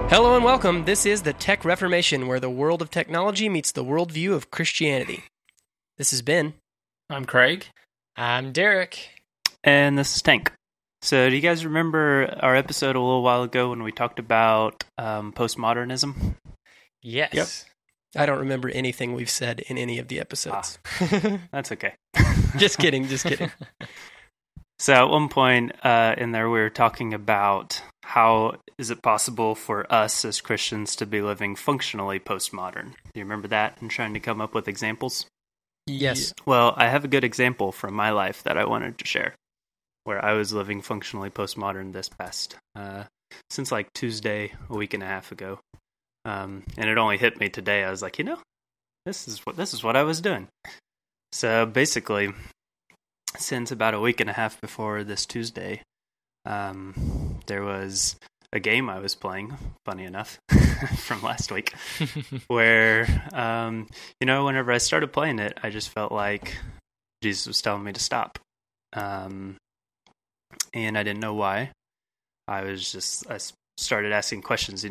Hello and welcome. This is the Tech Reformation, where the world of technology meets the worldview of Christianity. This is Ben. I'm Craig. I'm Derek. And this is Tank. So do you guys remember our episode a little while ago when we talked about postmodernism? Yes. Yep. I don't remember anything we've said in any of the episodes. That's okay. Just kidding. So at one point in there, we were talking about how is it possible for us as Christians to be living functionally postmodern? Do you remember that and trying to come up with examples? Yes. Well, I have a good example from my life that I wanted to share, where I was living functionally postmodern this past, since like Tuesday, a week and a half ago. And it only hit me today. I was like, this is what I was doing. So basically, since about a week and a half before this Tuesday, there was a game I was playing, funny enough, from last week, where, whenever I started playing it, I just felt like Jesus was telling me to stop. And I didn't know why. I started asking questions,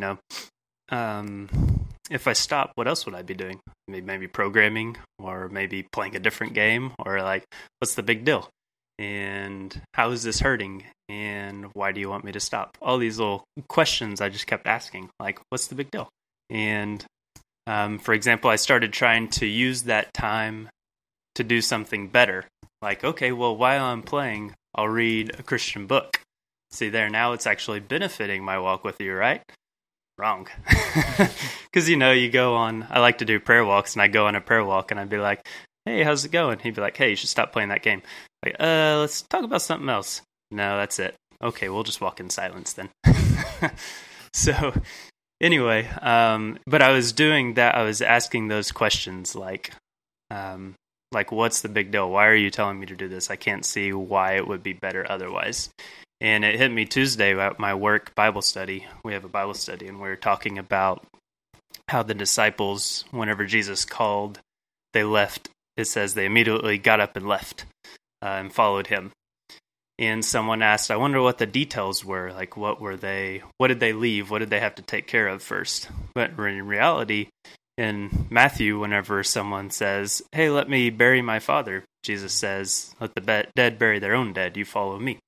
if I stop, what else would I be doing? Maybe programming, or maybe playing a different game, or like, what's the big deal? And how is this hurting? And why do you want me to stop? All these little questions I just kept asking, like, what's the big deal? And for example, I started trying to use that time to do something better. Like, okay, well, while I'm playing, I'll read a Christian book. See there, now it's actually benefiting my walk with you, right? Wrong. Because, you go on, I like to do prayer walks, and I go on a prayer walk, and I'd be like, hey, how's it going? He'd be like, hey, you should stop playing that game. Like, let's talk about something else. No, that's it. Okay, we'll just walk in silence then. So, anyway, but I was doing that. I was asking those questions like, what's the big deal? Why are you telling me to do this? I can't see why it would be better otherwise. And it hit me Tuesday at my work Bible study. We have a Bible study, and we were talking about how the disciples, whenever Jesus called, they left. It says they immediately got up and left and followed him. And someone asked, I wonder what the details were. Like, what did they leave? What did they have to take care of first? But in reality, in Matthew, whenever someone says, hey, let me bury my father, Jesus says, let the dead bury their own dead. You follow me.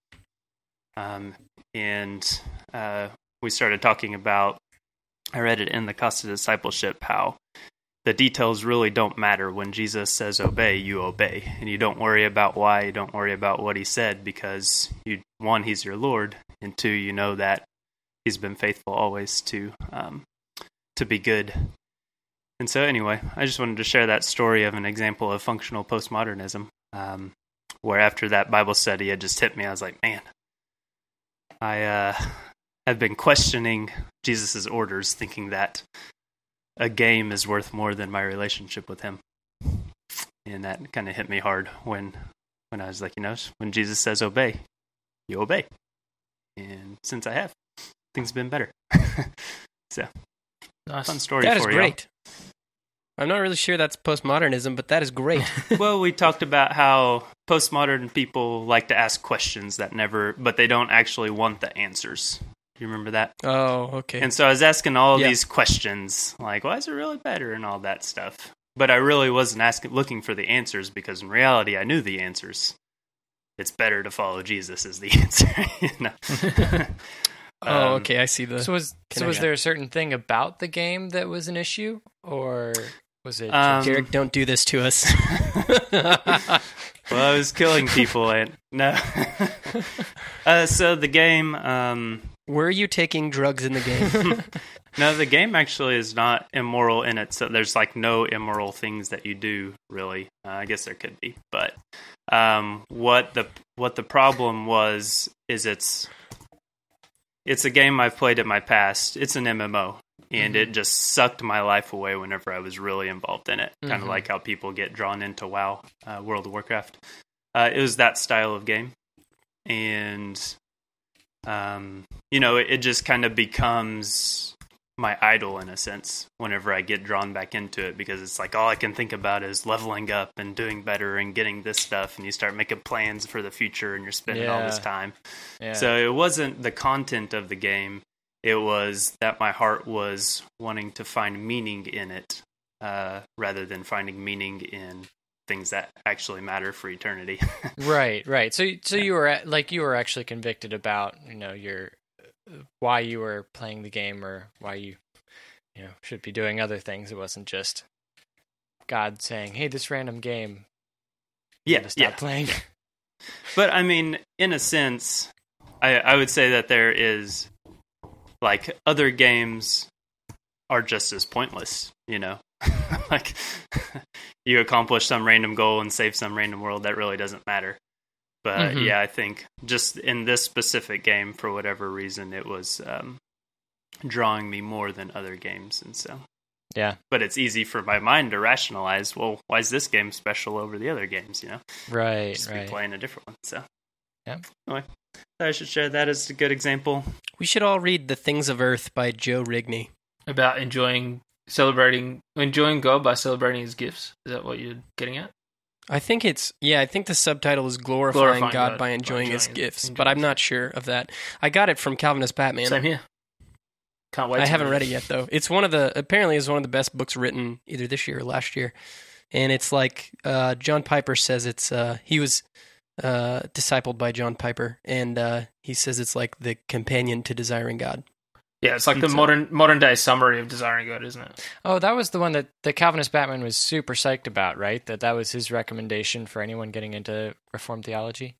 And we started talking about, I read it in the Cost of Discipleship, how the details really don't matter. When Jesus says obey, you obey. And you don't worry about why, you don't worry about what he said, because one, he's your Lord, and two, you know that he's been faithful always to be good. And so anyway, I just wanted to share that story of an example of functional postmodernism, where after that Bible study, it just hit me. I was like, man, I have been questioning Jesus' orders, thinking that a game is worth more than my relationship with him. And that kind of hit me hard when I was like, when Jesus says obey, you obey. And since I have, things have been better. So, Nice. Fun story That is for great. I'm not really sure that's postmodernism, but that is great. Well, we talked about how postmodern people like to ask questions but they don't actually want the answers. You remember that? Oh, okay. And so I was asking all these questions, like, why is it really better and all that stuff? But I really wasn't looking for the answers, because in reality, I knew the answers. It's better to follow Jesus is the answer. Oh, okay, I see the... So was there a certain thing about the game that was an issue, or was it... Derek, don't do this to us. Well, I was killing people, and no. So the game... Were you taking drugs in the game? No, the game actually is not immoral in it. So there's like no immoral things that you do, really. I guess there could be, but what the problem is it's a game I've played in my past. It's an MMO, and it just sucked my life away whenever I was really involved in it. Kind of like how people get drawn into WoW, World of Warcraft. It was that style of game, and it just kind of becomes my idol in a sense whenever I get drawn back into it, because it's like all I can think about is leveling up and doing better and getting this stuff, and you start making plans for the future and you're spending all this time. So it wasn't the content of the game, It was that my heart was wanting to find meaning in it, rather than finding meaning in things that actually matter for eternity. Right. So you were actually convicted about, your why you were playing the game or why you should be doing other things. It wasn't just God saying, "Hey, this random game, stop playing." But I mean, in a sense, I would say that there is, like, other games are just as pointless, like, you accomplish some random goal and save some random world, that really doesn't matter. But I think just in this specific game, for whatever reason, it was drawing me more than other games, and so. Yeah. But it's easy for my mind to rationalize, well, why is this game special over the other games, Right, just be playing a different one, so. Yeah. Anyway, I should share that as a good example. We should all read The Things of Earth by Joe Rigney. About enjoying God by celebrating his gifts. Is that what you're getting at? I think the subtitle is Glorifying God by enjoying his gifts, but I'm not sure of that. I got it from Calvinist Batman. Same here. Can't wait. I haven't read it yet, though. It's apparently is one of the best books written either this year or last year. And it's like, John Piper says he was discipled by John Piper, and he says it's like the companion to Desiring God. Yeah, it's like the modern day summary of Desiring God, isn't it? Oh, that was the one that the Calvinist Batman was super psyched about, right? That was his recommendation for anyone getting into Reformed theology?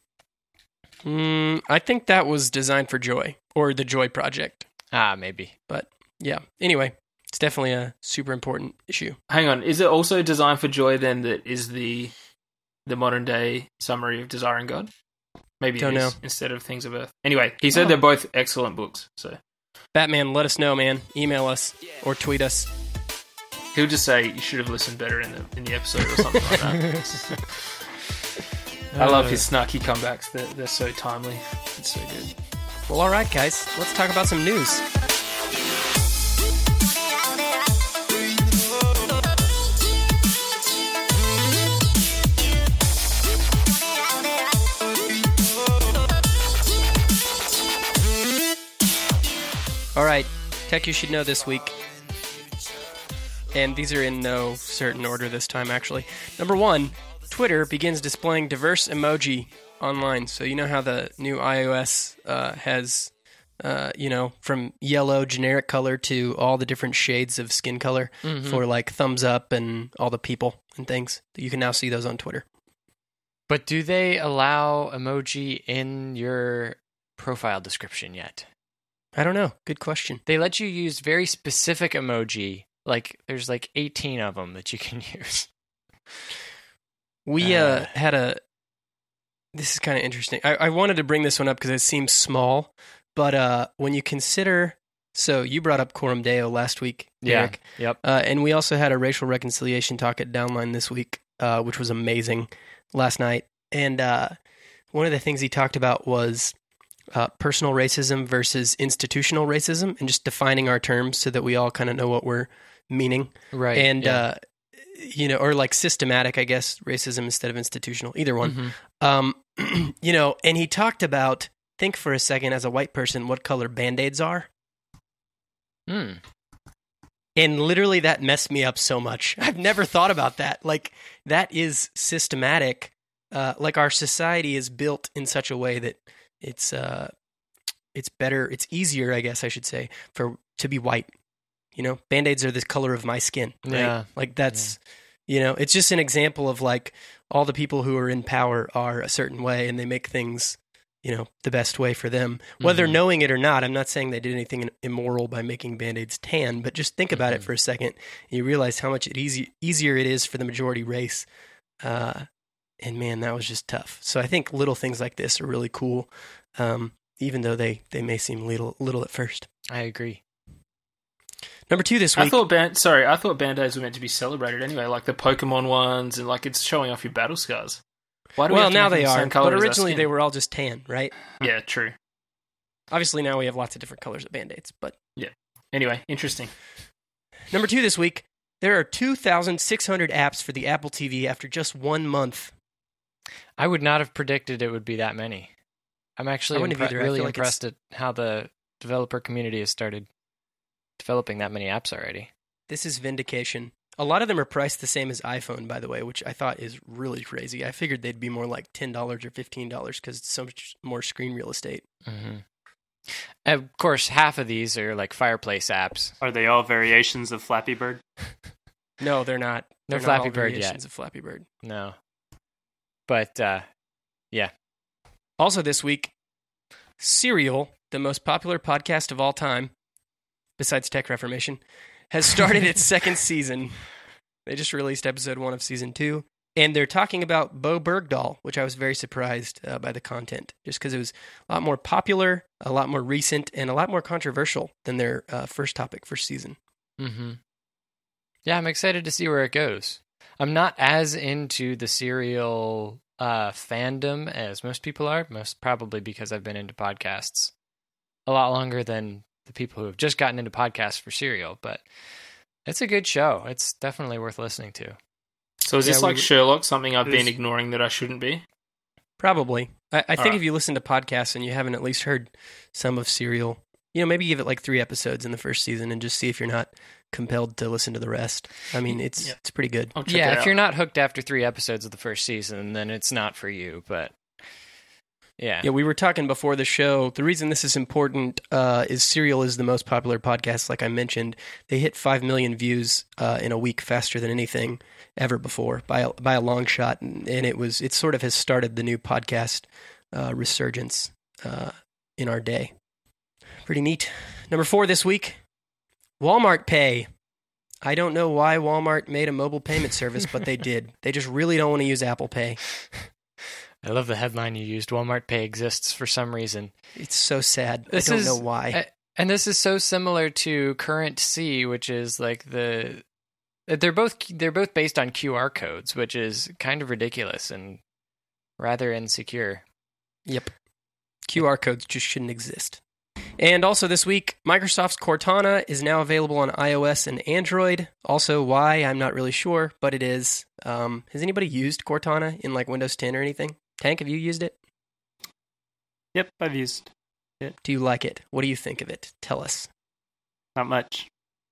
I think that was Designed for Joy, or the Joy Project. Maybe. But, yeah. Anyway, it's definitely a super important issue. Hang on, is it also Designed for Joy, then, that is the modern day summary of Desiring God? Maybe Don't know. Instead of Things of Earth. Anyway, he said they're both excellent books, so... Batman, let us know, man. Email us or tweet us. He'll just say you should have listened better in the episode or something like that. I love his snarky comebacks. They're so timely. It's so good. Well, all right, guys. Let's talk about some news. All right, tech you should know this week. And these are in no certain order this time, actually. Number 1, Twitter begins displaying diverse emoji online. So you know how the new iOS has, from yellow generic color to all the different shades of skin color for like thumbs up and all the people and things. You can now see those on Twitter. But do they allow emoji in your profile description yet? I don't know. Good question. They let you use very specific emoji. Like, there's like 18 of them that you can use. We had this is kind of interesting. I wanted to bring this one up because it seems small, but when you consider, so you brought up Coram Deo last week, Eric. Yep. And we also had a racial reconciliation talk at Downline this week, which was amazing last night. And one of the things he talked about was personal racism versus institutional racism, and just defining our terms so that we all kind of know what we're meaning. Right. And, or like systematic, I guess, racism instead of institutional, either one. And he talked about, think for a second as a white person, what color Band-Aids are. And literally that messed me up so much. I've never thought about that. Like, that is systematic. Like, our society is built in such a way that it's better, it's easier, I guess I should say, to be white. Band-Aids are the color of my skin, right? Yeah. Like, that's, it's just an example of, like, all the people who are in power are a certain way, and they make things, the best way for them. Whether knowing it or not, I'm not saying they did anything immoral by making Band-Aids tan, but just think about it for a second, and you realize how much easier it is for the majority race. And man, that was just tough. So I think little things like this are really cool, even though they may seem little at first. I agree. Number 2 this week. I thought Band-Aids were meant to be celebrated anyway, like the Pokemon ones, and like it's showing off your battle scars. Why do we have to now make them they the are, same color but as our originally skin? they were all just tan, right? Yeah, true. Obviously now we have lots of different colors of Band-Aids, but... Yeah. Anyway, interesting. Number 2 this week. There are 2,600 apps for the Apple TV after just 1 month. I would not have predicted it would be that many. I'm actually really impressed at how the developer community has started developing that many apps already. This is vindication. A lot of them are priced the same as iPhone, by the way, which I thought is really crazy. I figured they'd be more like $10 or $15 because it's so much more screen real estate. Mm-hmm. And of course, half of these are like Fireplace apps. Are they all variations of Flappy Bird? No, they're not. No They're Flappy not all Bird variations yet. of Flappy Bird. No. But, yeah. Also this week, Serial, the most popular podcast of all time, besides Tech Reformation, has started its second season. They just released episode 1 of season 2, and they're talking about Bo Bergdahl, which I was very surprised by the content, just because it was a lot more popular, a lot more recent, and a lot more controversial than their first season. Mm-hmm. Yeah, I'm excited to see where it goes. I'm not as into the Serial fandom as most people are, most probably because I've been into podcasts a lot longer than the people who have just gotten into podcasts for Serial, but it's a good show. It's definitely worth listening to. So is this like Sherlock, something I've been is- ignoring that I shouldn't be? Probably. I think right. if you listen to podcasts and you haven't at least heard some of Serial, maybe give it like 3 episodes in the first season and just see if you're not compelled to listen to the rest. I mean, it's pretty good. I'll check Yeah, it if out. you're not hooked after 3 episodes of the first season, then it's not for you, but yeah. Yeah, we were talking before the show. The reason this is important is Serial is the most popular podcast, like I mentioned. They hit 5 million views in a week faster than anything ever before by a long shot, and it sort of has started the new podcast resurgence in our day. Pretty neat. Number 4 this week, Walmart Pay. I don't know why Walmart made a mobile payment service, but they did. They just really don't want to use Apple Pay. I love the headline you used. Walmart Pay exists for some reason. It's so sad. I don't know why. And this is so similar to Current C, which is like they're both based on QR codes, which is kind of ridiculous and rather insecure. Yep. QR codes just shouldn't exist. And also this week, Microsoft's Cortana is now available on iOS and Android. Also, why, I'm not really sure, but it is. Has anybody used Cortana in like Windows 10 or anything? Tank, have you used it? Yep, I've used it. Do you like it? What do you think of it? Tell us. Not much.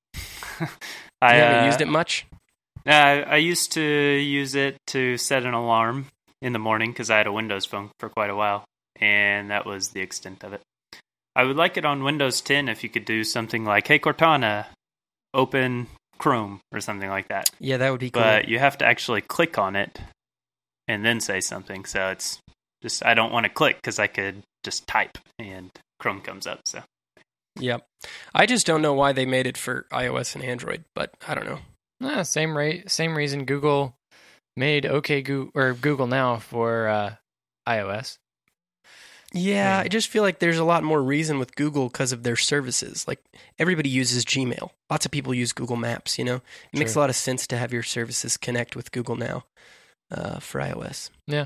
I haven't used it much? I used to use it to set an alarm in the morning because I had a Windows phone for quite a while, and that was the extent of it. I would like it on Windows 10 if you could do something like, hey, Cortana, open Chrome or something like that. Yeah, that would be cool. But you have to actually click on it and then say something. So it's just, I don't want to click because I could just type and Chrome comes up. So Yep. I just don't know why they made it for iOS and Android, but I don't know. Same reason Google made Google Now for iOS. Yeah, I just feel like there's a lot more reason with Google because of their services. Like, everybody uses Gmail. Lots of people use Google Maps, It makes a lot of sense to have your services connect with Google Now for iOS. Yeah.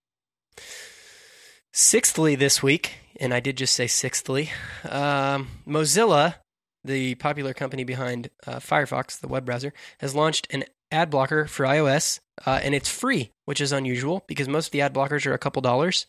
Sixthly this week, and I did just say sixthly, Mozilla, the popular company behind Firefox, the web browser, has launched an ad blocker for iOS, and it's free, which is unusual because most of the ad blockers are a couple dollars.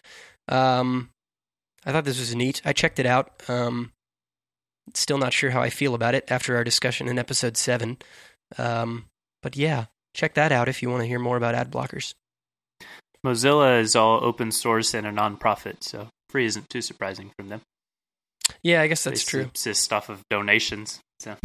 I thought this was neat. I checked it out. Still not sure how I feel about it after our discussion in episode 7. But yeah, check that out if you want to hear more about ad blockers. Mozilla is all open source and a nonprofit, so free isn't too surprising from them. Yeah, I guess that's They true. subsist off of donations. So.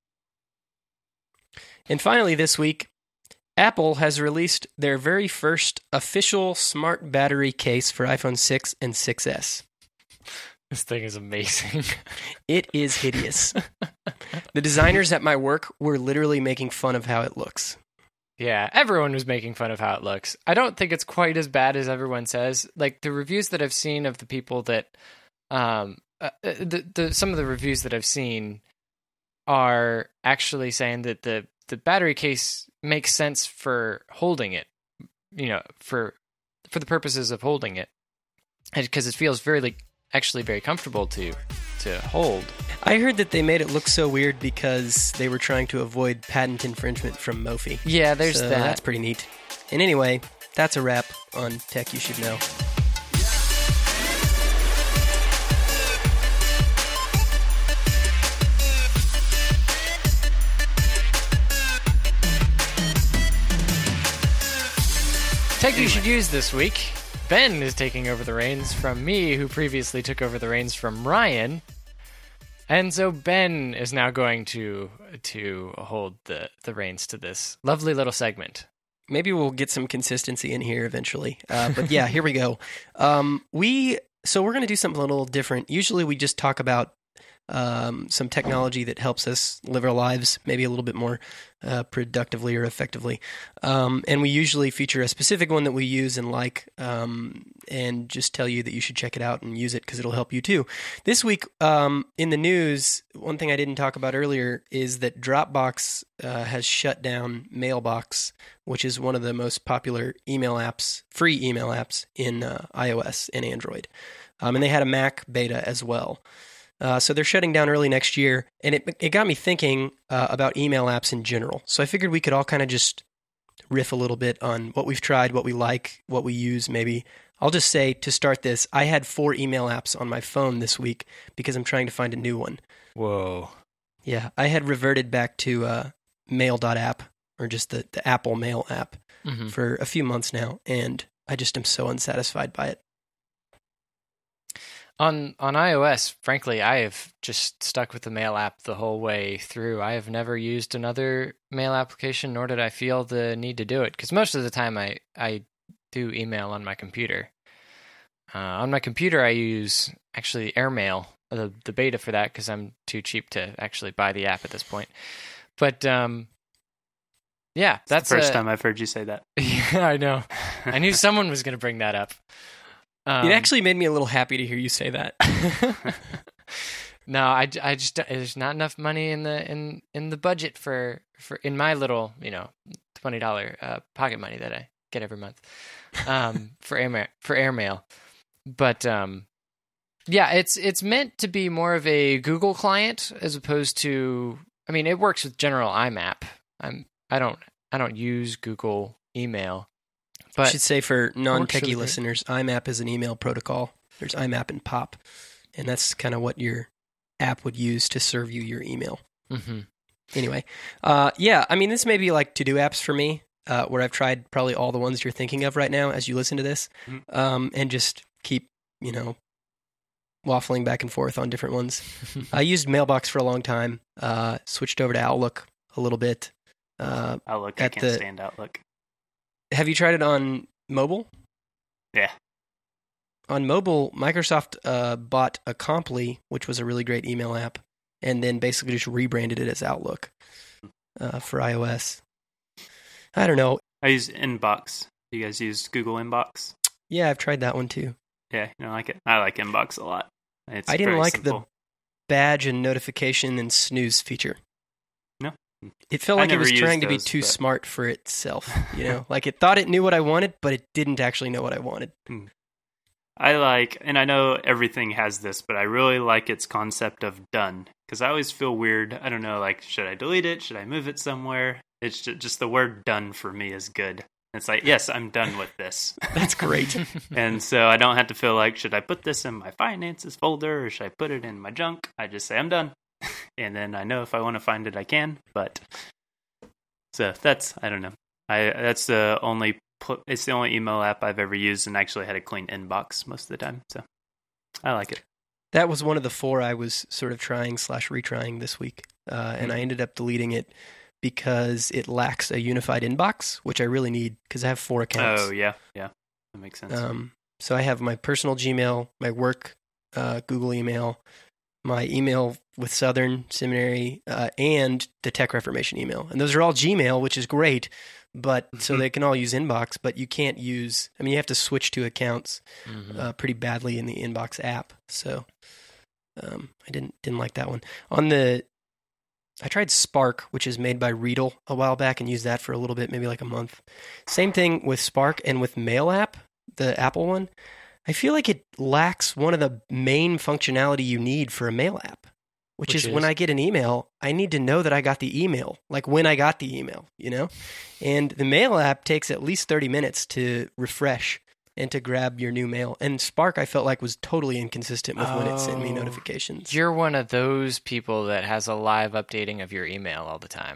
And finally this week, Apple has released their very first official smart battery case for iPhone 6 and 6S. This thing is amazing. It is hideous. The designers at my work were literally making fun of how it looks. Yeah, everyone was making fun of how it looks. I don't think it's quite as bad as everyone says. Like, the reviews that I've seen of the people that... some of the reviews that I've seen are actually saying that the battery case makes sense for holding it, for the purposes of holding it. Because it feels actually very comfortable to hold. I heard that they made it look so weird because they were trying to avoid patent infringement from Mophie. Yeah, there's so that. That's pretty neat. And anyway, that's a wrap on Tech You Should Know. Tech You Should Use this week. Ben is taking over the reins from me, who previously took over the reins from Ryan. And so Ben is now going to hold the reins to this lovely little segment. Maybe we'll get some consistency in here eventually. But yeah, here we go. So we're going to do something a little different. Usually we just talk about some technology that helps us live our lives maybe a little bit more productively or effectively. And we usually feature a specific one that we use and like, and just tell you that you should check it out and use it because it'll help you too. This week in the news, one thing I didn't talk about earlier is that Dropbox has shut down Mailbox, which is one of the most popular email apps, free email apps in iOS and Android. And they had a Mac beta as well. So they're shutting down early next year, and it got me thinking about email apps in general. So I figured we could all kind of just riff a little bit on what we've tried, what we like, what we use maybe. I'll just say, to start this, I had 4 email apps on my phone this week because I'm trying to find a new one. Whoa. Yeah, I had reverted back to mail.app, or just the Apple Mail app, for a few months now, and I just am so unsatisfied by it. On iOS, frankly, I have just stuck with the Mail app the whole way through. I have never used another mail application, nor did I feel the need to do it, because most of the time I do email on my computer. On my computer, I use actually AirMail, the beta for that, because I'm too cheap to actually buy the app at this point. But yeah, that's the first time I've heard you say that. Yeah, I know. I knew someone was going to bring that up. It actually made me a little happy to hear you say that. No, I just there's not enough money in the budget for in my little $20 pocket money that I get every month for AirMail. But yeah, it's meant to be more of a Google client as opposed to. I mean, it works with general IMAP. I don't use Google email. But I should say for non-techie listeners, IMAP is an email protocol. There's IMAP and POP, and that's kind of what your app would use to serve you your email. Mm-hmm. Anyway, yeah, I mean, this may be like to-do apps for me, where I've tried probably all the ones you're thinking of right now as you listen to this, and just keep, waffling back and forth on different ones. I used Mailbox for a long time, switched over to Outlook a little bit. Outlook, I can't stand Outlook. Have you tried it on mobile? Yeah. On mobile, Microsoft bought Acompli, which was a really great email app, and then basically just rebranded it as Outlook for iOS. I don't know. I use Inbox. You guys use Google Inbox? Yeah, I've tried that one too. Yeah, you don't like it? I like Inbox a lot. I didn't like the badge and notification and snooze feature. No. It felt like it was trying to be too smart for itself, like it thought it knew what I wanted, but it didn't actually know what I wanted. I like, and I know everything has this, but I really like its concept of done, because I always feel weird. I don't know, like, should I delete it? Should I move it somewhere? It's just the word done for me is good. It's like, yes, I'm done with this. That's great. And so I don't have to feel like, should I put this in my finances folder or should I put it in my junk? I just say I'm done. And then I know if I want to find it, I can. But so that's, I don't know. It's the only email app I've ever used and actually had a clean inbox most of the time. So I like it. That was one of the 4 I was sort of trying/retrying this week. And I ended up deleting it because it lacks a unified inbox, which I really need because I have 4 accounts. Oh, yeah. Yeah. That makes sense. So I have my personal Gmail, my work Google email, my email with Southern Seminary, and the Tech Reformation email. And those are all Gmail, which is great, but so they can all use Inbox, but you can't use, you have to switch to accounts pretty badly in the Inbox app. So I didn't like that one. I tried Spark, which is made by Readle a while back, and used that for a little bit, maybe like a month. Same thing with Spark and with Mail app, the Apple one. I feel like it lacks one of the main functionality you need for a mail app, which is when I get an email, I need to know that I got the email, like when I got the email, And the Mail app takes at least 30 minutes to refresh and to grab your new mail. And Spark, I felt like, was totally inconsistent with when it sent me notifications. You're one of those people that has a live updating of your email all the time.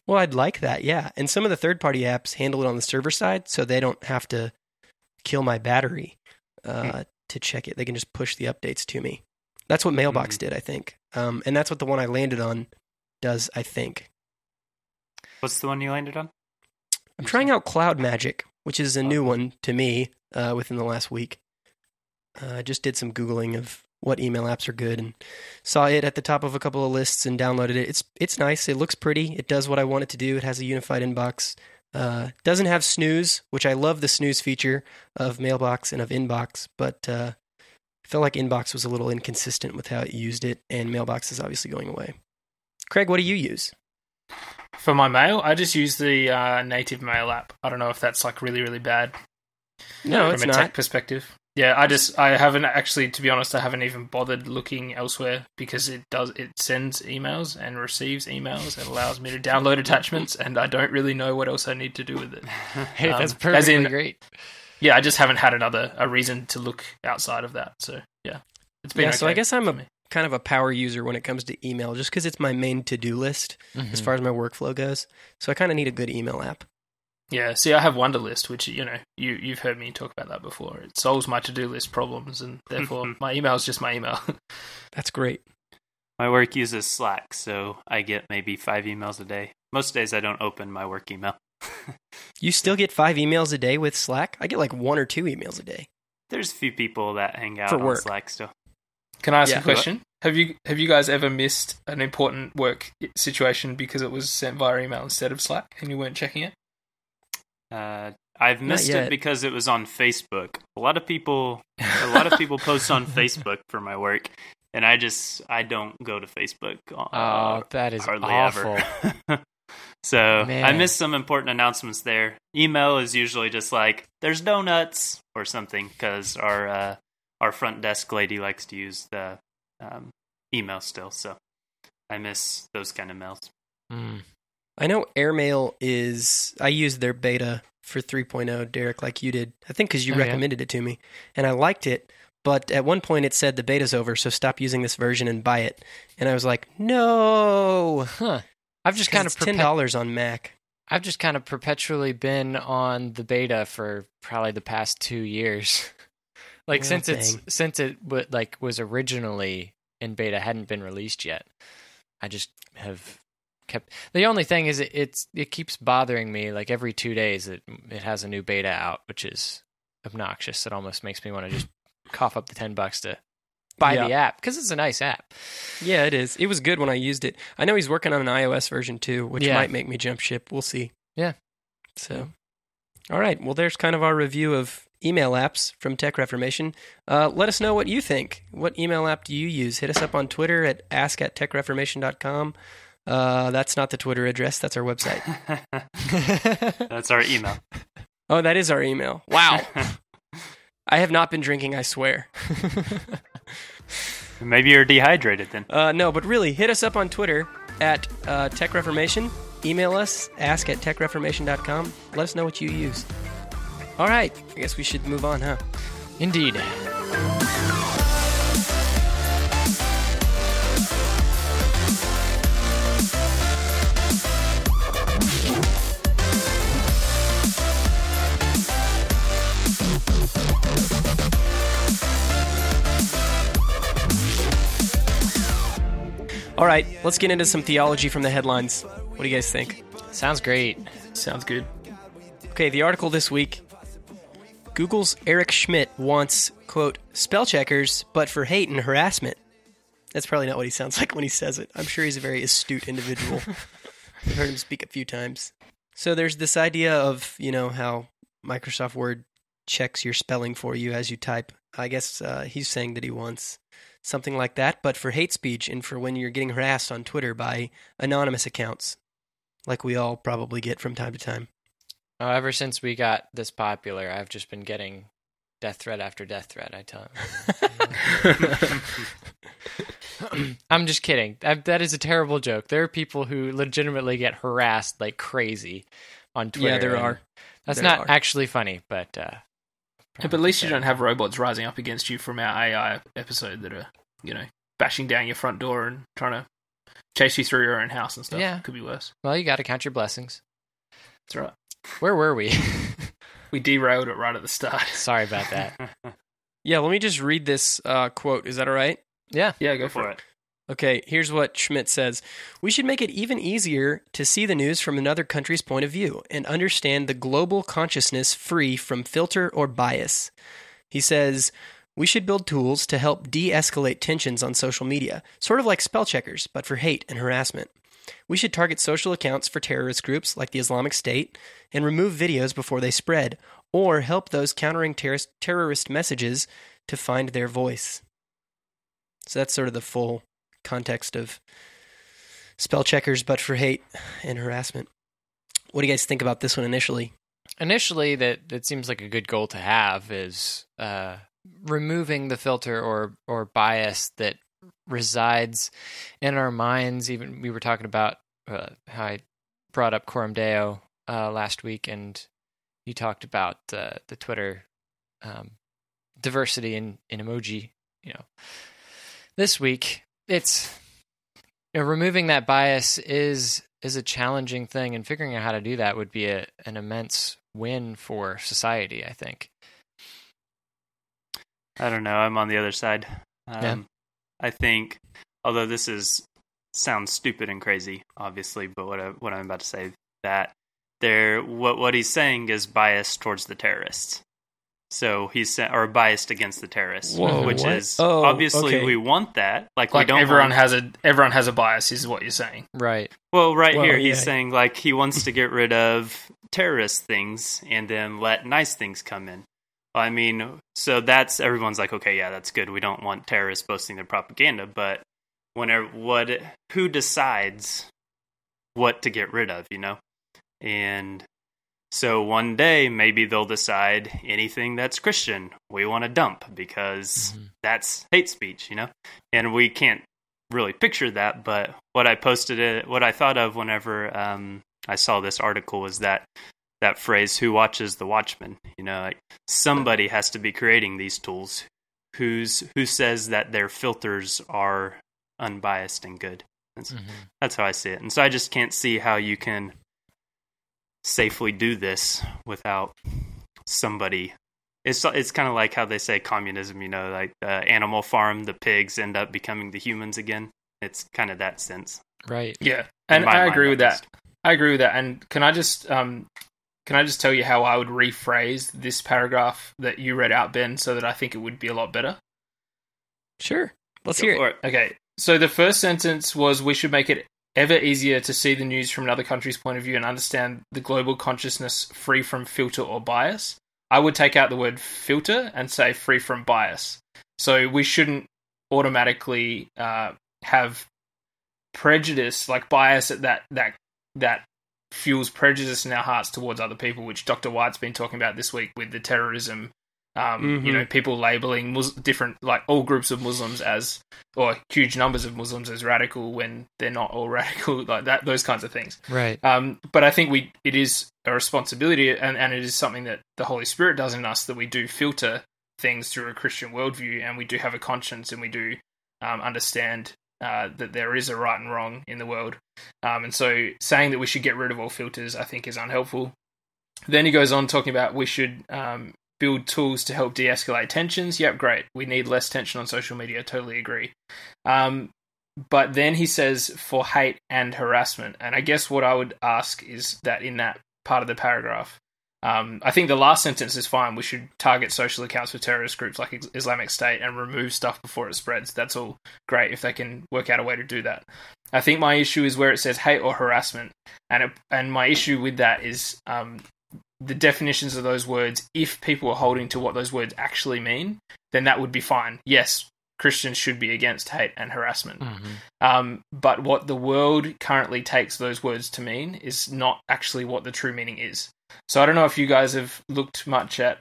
Well, I'd like that, yeah. And some of the third-party apps handle it on the server side, so they don't have to kill my battery to check it. They can just push the updates to me. That's what Mailbox did, I think. And that's what the one I landed on does, I think. What's the one you landed on? I'm trying out Cloud Magic, which is a new one to me within the last week. I just did some Googling of what email apps are good and saw it at the top of a couple of lists and downloaded it. It's nice. It looks pretty. It does what I want it to do. It has a unified inbox. Doesn't have snooze, which I love the snooze feature of Mailbox and of Inbox, but I felt like Inbox was a little inconsistent with how it used it, and Mailbox is obviously going away. Craig, what do you use? For my mail, I just use the native mail app. I don't know if that's like really, really bad. No, it's from a not. tech perspective. Yeah, I haven't actually, to be honest, I haven't even bothered looking elsewhere because it sends emails and receives emails and allows me to download attachments, and I don't really know what else I need to do with it. Hey, that's perfectly great. Yeah, I just haven't had a reason to look outside of that. So yeah, it's been okay. So I guess I'm kind of a power user when it comes to email, just because it's my main to-do list as far as my workflow goes. So I kind of need a good email app. Yeah, see, I have Wunderlist, which, you've heard me talk about that before. It solves my to-do list problems, and therefore my email is just my email. That's great. My work uses Slack, so I get maybe 5 emails a day. Most days I don't open my work email. You still get 5 emails a day with Slack? I get like 1 or 2 emails a day. There's a few people that hang out for on work. Slack still. Can I ask a question? Have you guys ever missed an important work situation because it was sent via email instead of Slack and you weren't checking it? I've missed it because it was on Facebook. A lot of people post on Facebook for my work, and I don't go to Facebook. That is hardly awful. Ever. So Man. I missed some important announcements there. Email is usually just like there's donuts or something because our front desk lady likes to use the email still. So I miss those kind of mails. I know Airmail I used their beta for 3.0, Derek, like you did. I think because you recommended it to me, and I liked it. But at one point it said the beta's over, so stop using this version and buy it. And I was like, no. Huh. I've just kind of $10 on Mac. I've just kind of perpetually been on the beta for probably the past 2 years. Since it was originally in beta, hadn't been released yet. I just have kept. The only thing is it keeps bothering me. Like every 2 days, it has a new beta out, which is obnoxious. It almost makes me want to just cough up the $10 to buy the app because it's a nice app. Yeah, it is. It was good when I used it. I know he's working on an iOS version too, which might make me jump ship. We'll see. Yeah. So, all right. Well, there's kind of our review of email apps from Tech Reformation. Let us know what you think. What email app do you use? Hit us up on Twitter at ask@techreformation.com. That's not the Twitter address. That's our website. That's our email. Oh, that is our email. Wow. I have not been drinking, I swear. Maybe you're dehydrated then. No, but really, hit us up on Twitter at Tech Reformation. Email us, ask@techreformation.com. Let us know what you use. All right, I guess we should move on, huh? Indeed. All right, let's get into some theology from the headlines. What do you guys think? Sounds great. Sounds good. Okay, the article this week. Google's Eric Schmidt wants, quote, spell checkers, but for hate and harassment. That's probably not what he sounds like when he says it. I'm sure he's a very astute individual. I've heard him speak a few times. So there's this idea of, how Microsoft Word checks your spelling for you as you type. I guess he's saying that he wants something like that, but for hate speech and for when you're getting harassed on Twitter by anonymous accounts, like we all probably get from time to time. Oh, ever since we got this popular, I've just been getting death threat after death threat, I tell him. I'm just kidding. That is a terrible joke. There are people who legitimately get harassed like crazy on Twitter. Yeah, there are. That's not actually funny, but... but at least you don't have robots rising up against you from our AI episode that are, bashing down your front door and trying to chase you through your own house and stuff. Yeah. Could be worse. Well, you got to count your blessings. That's right. Where were we? We derailed it right at the start. Sorry about that. Yeah, let me just read this quote. Is that all right? Yeah. Yeah, go for it. Okay, here's what Schmidt says. We should make it even easier to see the news from another country's point of view and understand the global consciousness free from filter or bias. He says, we should build tools to help de-escalate tensions on social media, sort of like spell checkers, but for hate and harassment. We should target social accounts for terrorist groups like the Islamic State and remove videos before they spread, or help those countering terrorist messages to find their voice. So that's sort of the full context of spell checkers, but for hate and harassment. What do you guys think about this one initially? Initially, that seems like a good goal to have is removing the filter or bias that resides in our minds. Even we were talking about how I brought up Coram Deo last week, and you talked about the Twitter diversity in emoji. This week, it's removing that bias is a challenging thing, and figuring out how to do that would be an immense win for society, I think. I don't know. I'm on the other side. Yeah. I think, although this sounds stupid and crazy, obviously, but what I'm about to say, that what he's saying is biased towards the terrorists. So or biased against the terrorists, which what? is obviously okay. We want that. Like Like we don't. everyone has a bias, is what you're saying. Right. Well, Well, here yeah. he's saying like he wants to get rid of terrorist things and then let nice things come in. I mean, so that's everyone's like, okay, yeah, that's good. We don't want terrorists boasting their propaganda, but who decides what to get rid of, And so one day maybe they'll decide anything that's Christian we want to dump because that's hate speech, And we can't really picture that, but what I thought of whenever I saw this article was that phrase, who watches the watchman? Like somebody has to be creating these tools. Who says that their filters are unbiased and good? That's how I see it. And so I just can't see how you can safely do this without somebody. It's kind of like how they say communism, like the Animal Farm, the pigs end up becoming the humans again. It's kind of that sense. Right. Yeah, and I agree with that. I agree with that. And can I just tell you how I would rephrase this paragraph that you read out, Ben, so that I think it would be a lot better? Sure. Let's hear it. Okay, so the first sentence was, we should make it ever easier to see the news from another country's point of view and understand the global consciousness free from filter or bias. I would take out the word filter and say free from bias. So we shouldn't automatically have prejudice, like bias that fuels prejudice in our hearts towards other people, which Dr. White's been talking about this week with the terrorism. People labeling different, like all groups of Muslims as, or huge numbers of Muslims as radical when they're not all radical, like that, those kinds of things. Right. But I think it is a responsibility, and it is something that the Holy Spirit does in us, that we do filter things through a Christian worldview, and we do have a conscience, and we do understand that there is a right and wrong in the world. And so saying that we should get rid of all filters, I think, is unhelpful. Then he goes on talking about we should build tools to help de-escalate tensions. Yep, great. We need less tension on social media. Totally agree. But then he says for hate and harassment. And I guess what I would ask is that in that part of the paragraph, I think the last sentence is fine. We should target social accounts for terrorist groups like Islamic State and remove stuff before it spreads. That's all great if they can work out a way to do that. I think my issue is where it says hate or harassment. And my issue with that is the definitions of those words. If people are holding to what those words actually mean, then that would be fine. Yes, Christians should be against hate and harassment. But what the world currently takes those words to mean is not actually what the true meaning is. So I don't know if you guys have looked much at,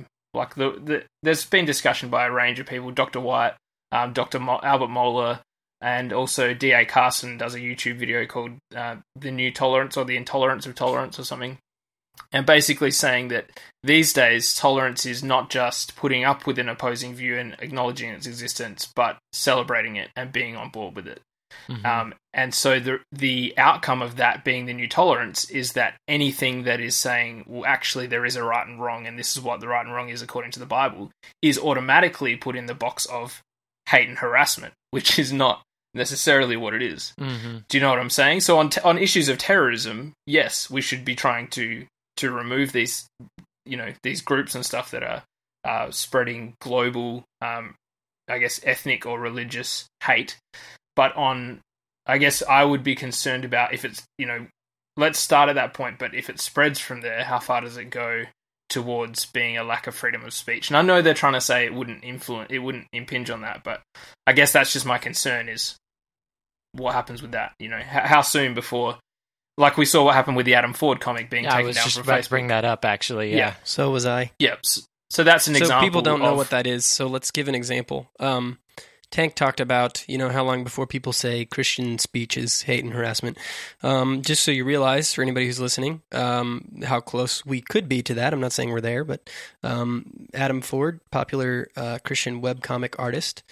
there's been discussion by a range of people, Dr. White, Dr. Albert Mohler, and also D.A. Carson does a YouTube video called The New Tolerance, or The Intolerance of Tolerance or something. And basically saying that these days tolerance is not just putting up with an opposing view and acknowledging its existence, but celebrating it and being on board with it. And so the outcome of that being the new tolerance is that anything that is saying, well, actually there is a right and wrong, and this is what the right and wrong is according to the Bible, is automatically put in the box of hate and harassment, which is not necessarily what it is. Do you know what I'm saying? So on issues of terrorism, yes, we should be trying to remove these, these groups and stuff that are spreading global, I guess, ethnic or religious hate. But I guess I would be concerned about if it's, let's start at that point, but if it spreads from there, how far does it go towards being a lack of freedom of speech? And I know they're trying to say it wouldn't impinge on that, but I guess that's just my concern is what happens with that, how soon before, like we saw what happened with the Adam Ford comic being taken down from Facebook. I was just about to bring that up, actually, yeah. So was I. Yep. So that's an example. So people don't know what that is, so let's give an example. Tank talked about, how long before people say Christian speech is hate and harassment. Just so you realize, for anybody who's listening, how close we could be to that. I'm not saying we're there, but Adam Ford, popular Christian webcomic artist,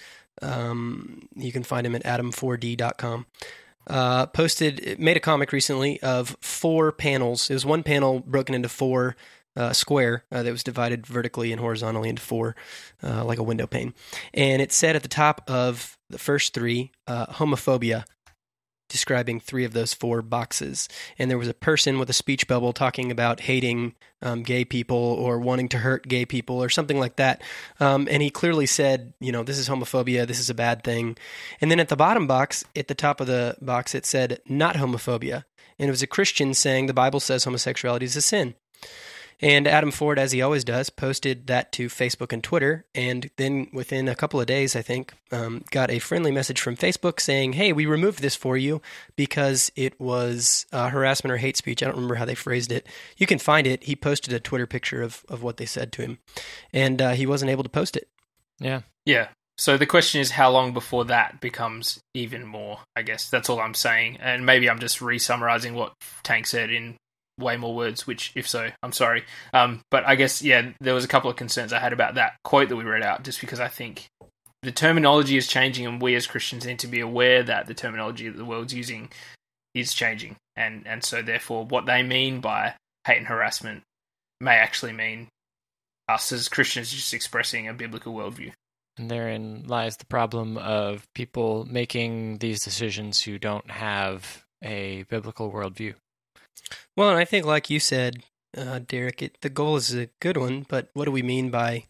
you can find him at adam4d.com, made a comic recently of 4 panels. It was one panel broken into 4 square that was divided vertically and horizontally into 4, like a window pane. And it said at the top of the first 3, homophobia, describing 3 of those 4 boxes. And there was a person with a speech bubble talking about hating gay people or wanting to hurt gay people or something like that. And he clearly said, this is homophobia, this is a bad thing. And then at the bottom box, at the top of the box, it said not homophobia. And it was a Christian saying the Bible says homosexuality is a sin. And Adam Ford, as he always does, posted that to Facebook and Twitter, and then within a couple of days, I think, got a friendly message from Facebook saying, hey, we removed this for you because it was harassment or hate speech. I don't remember how they phrased it. You can find it. He posted a Twitter picture of what they said to him, and he wasn't able to post it. Yeah. Yeah. So the question is how long before that becomes even more, I guess. That's all I'm saying. And maybe I'm just re-summarizing what Tank said in way more words, which, if so, I'm sorry. But I guess, there was a couple of concerns I had about that quote that we read out, just because I think the terminology is changing and we as Christians need to be aware that the terminology that the world's using is changing. And so therefore what they mean by hate and harassment may actually mean us as Christians just expressing a biblical worldview. And therein lies the problem of people making these decisions who don't have a biblical worldview. Well, and I think, like you said, Derek, the goal is a good one, but what do we mean by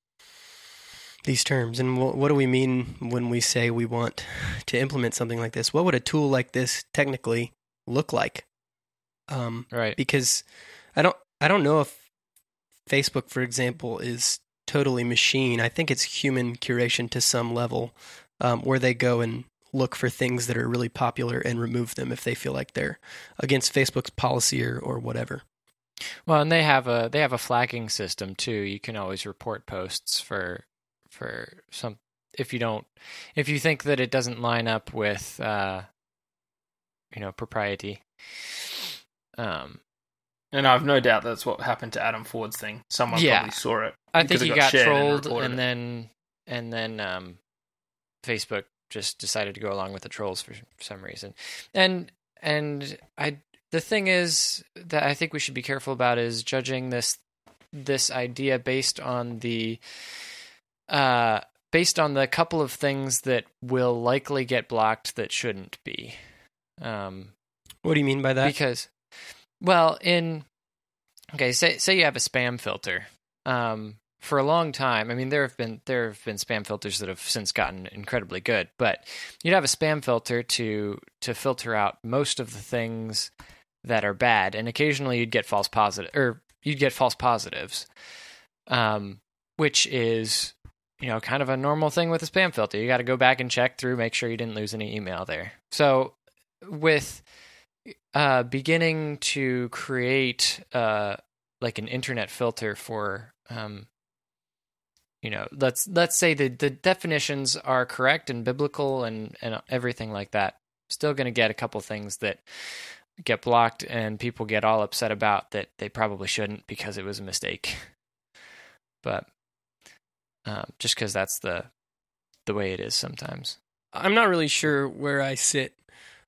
these terms? And what do we mean when we say we want to implement something like this? What would a tool like this technically look like? Right. Because I don't know if Facebook, for example, is totally machine. I think it's human curation to some level, where they go and look for things that are really popular and remove them if they feel like they're against Facebook's policy or whatever. Well, and they have a flagging system too. You can always report posts for some if you think that it doesn't line up with propriety. And I've no doubt that's what happened to Adam Ford's thing. Someone probably saw it. I think he got trolled, and then Facebook just decided to go along with the trolls for some reason. And the thing is that I think we should be careful about is judging this idea based on the couple of things that will likely get blocked that shouldn't be. What do you mean by that? Because, well, say you have a spam filter. For a long time, I mean, there have been spam filters that have since gotten incredibly good, but you'd have a spam filter to filter out most of the things that are bad, and occasionally you'd get false positives, which is kind of a normal thing with a spam filter. You got to go back and check through, make sure you didn't lose any email there. So with beginning to create like an internet filter for let's say the definitions are correct and biblical and everything like that, still going to get a couple things that get blocked and people get all upset about that they probably shouldn't because it was a mistake. But just because that's the way it is sometimes. I'm not really sure where I sit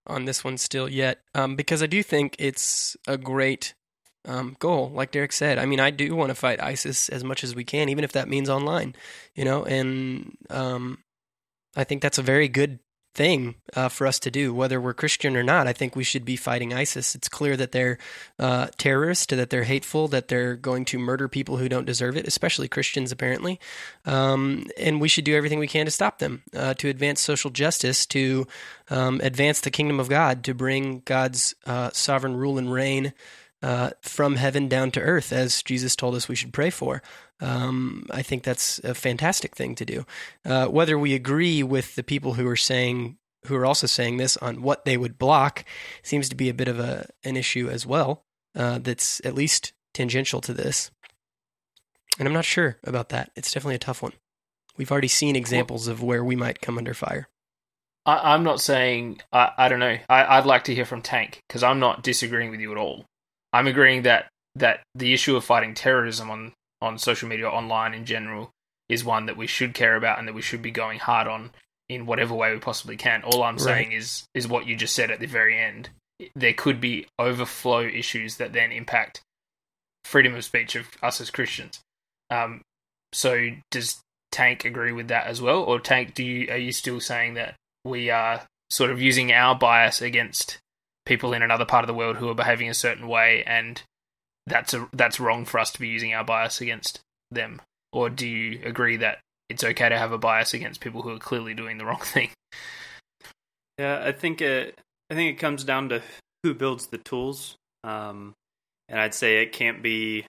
on this one still yet, because I do think it's a great goal. Like Derek said, I mean, I do want to fight ISIS as much as we can, even if that means online, and I think that's a very good thing for us to do, whether we're Christian or not. I think we should be fighting ISIS. It's clear that they're terrorists, that they're hateful, that they're going to murder people who don't deserve it, especially Christians, apparently. And we should do everything we can to stop them, to advance social justice, to advance the kingdom of God, to bring God's sovereign rule and reign from heaven down to earth, as Jesus told us we should pray for. I think that's a fantastic thing to do. Whether we agree with the people who are also saying this on what they would block seems to be a bit of an issue as well. That's at least tangential to this. And I'm not sure about that. It's definitely a tough one. We've already seen examples of where we might come under fire. I'm not saying, I don't know, I'd like to hear from Tank, because I'm not disagreeing with you at all. I'm agreeing that the issue of fighting terrorism on social media, online in general, is one that we should care about and that we should be going hard on in whatever way we possibly can. All I'm saying is what you just said at the very end. There could be overflow issues that then impact freedom of speech of us as Christians. So does Tank agree with that as well? Or Tank, are you still saying that we are sort of using our bias against people in another part of the world who are behaving a certain way, and that's wrong for us to be using our bias against them? Or do you agree that it's okay to have a bias against people who are clearly doing the wrong thing? Yeah, I think it comes down to who builds the tools, and I'd say it can't be.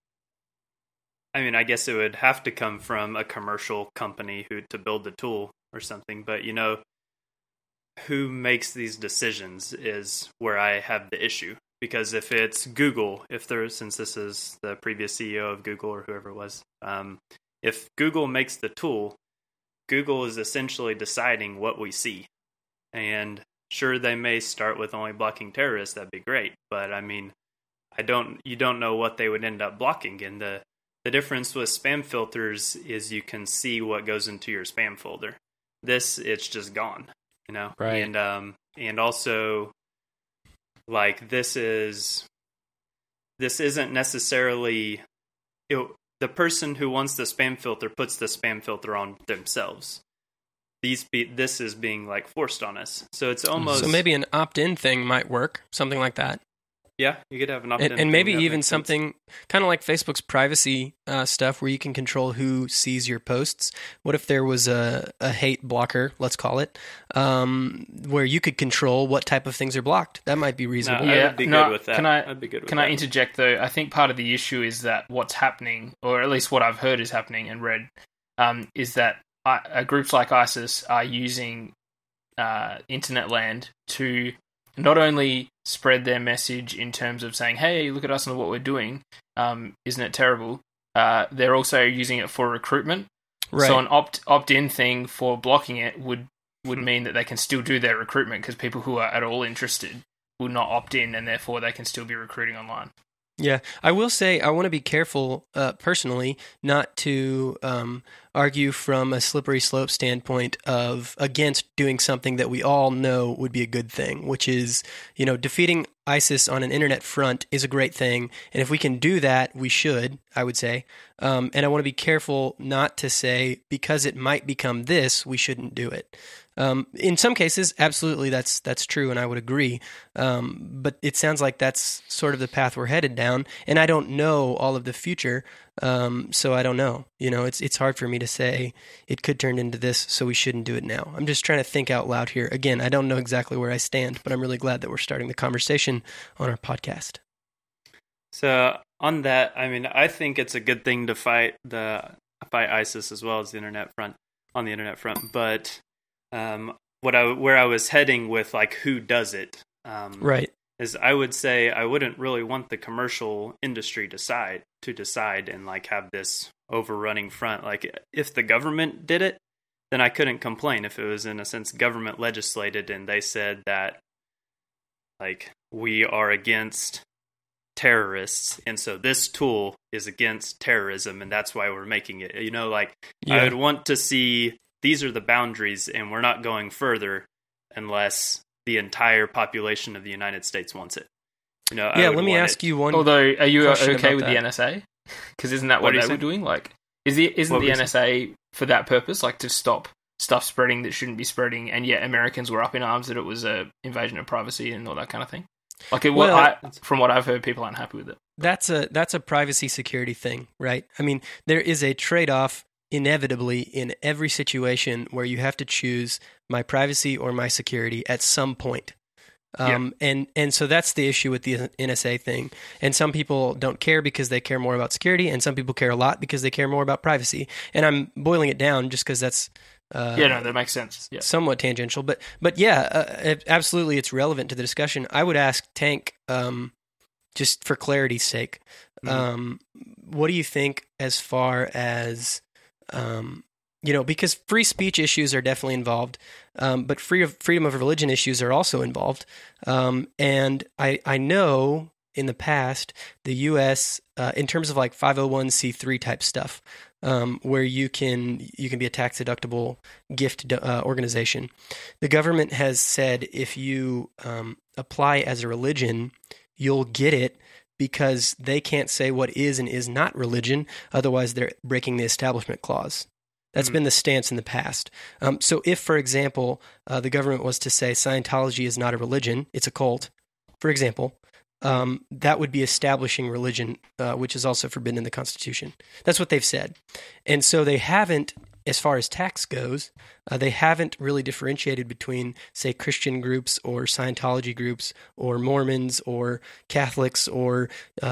I mean, I guess it would have to come from a commercial company to build the tool or something. But who makes these decisions is where I have the issue. Because if it's Google, since this is the previous CEO of Google or whoever it was, if Google makes the tool, Google is essentially deciding what we see. And sure, they may start with only blocking terrorists. That'd be great. But I mean, you don't know what they would end up blocking. And the difference with spam filters is you can see what goes into your spam folder. It's just gone, Right. And also, like, this isn't necessarily the person who wants the spam filter puts the spam filter on themselves. This is being like forced on us. So it's almost, so maybe an opt-in thing might work, something like that. Yeah, you could have an opt-in and maybe even something kind of like Facebook's privacy stuff, where you can control who sees your posts. What if there was a hate blocker, let's call it, where you could control what type of things are blocked? That might be reasonable. I'd be good with that. Can I interject though? I think part of the issue is that what's happening, or at least what I've heard is happening and read, is that groups like ISIS are using internet land to not only spread their message in terms of saying, hey, look at us and what we're doing, isn't it terrible? They're also using it for recruitment. Right. So an opt-in thing for blocking it would mean that they can still do their recruitment, because people who are at all interested will not opt in, and therefore they can still be recruiting online. Yeah, I will say I want to be careful personally not to argue from a slippery slope standpoint against doing something that we all know would be a good thing, which is, defeating ISIS on an internet front is a great thing. And if we can do that, we should, I would say. And I want to be careful not to say, because it might become this, we shouldn't do it. In some cases, absolutely, that's true, and I would agree. But it sounds like that's sort of the path we're headed down, and I don't know all of the future, so I don't know. It's hard for me to say it could turn into this, so we shouldn't do it now. I'm just trying to think out loud here. Again, I don't know exactly where I stand, but I'm really glad that we're starting the conversation on our podcast. So on that, I mean, I think it's a good thing to fight ISIS as well as the internet front, but where I was heading with, like, who does it, right, is I would say I wouldn't really want the commercial industry to decide and, like, have this overrunning front. Like, if the government did it, then I couldn't complain. If it was, in a sense, government legislated and they said that, like, we are against terrorists, and so this tool is against terrorism, and that's why we're making it. I would want to see these are the boundaries, and we're not going further unless the entire population of the United States wants it. You know, Yeah, let me ask you one. Although, are you question okay about with that. the NSA? Because isn't that What what do you they were think? doing? Like, isn't What the were you NSA for that purpose, like to stop stuff spreading that shouldn't be spreading, and yet Americans were up in arms that it was a invasion of privacy and all that kind of thing? Like, from what I've heard, people aren't happy with it. That's a privacy security thing, right? I mean, there is a trade-off inevitably in every situation where you have to choose my privacy or my security at some point. And so that's the issue with the NSA thing. And some people don't care because they care more about security, and some people care a lot because they care more about privacy. And I'm boiling it down just because that's that makes sense. Yeah. somewhat tangential. But yeah, absolutely, it's relevant to the discussion. I would ask Tank, just for clarity's sake, what do you think as far as because free speech issues are definitely involved, but freedom of religion issues are also involved. And I know in the past, the U.S., in terms of like 501c3 type stuff, where you can be a tax deductible gift organization, the government has said if you apply as a religion, you'll get it because they can't say what is and is not religion. Otherwise, they're breaking the Establishment Clause. That's been the stance in the past. So if, for example, the government was to say Scientology is not a religion, it's a cult, for example, that would be establishing religion, which is also forbidden in the Constitution. That's what they've said. And so they haven't, as far as tax goes, they haven't really differentiated between, say, Christian groups or Scientology groups or Mormons or Catholics or,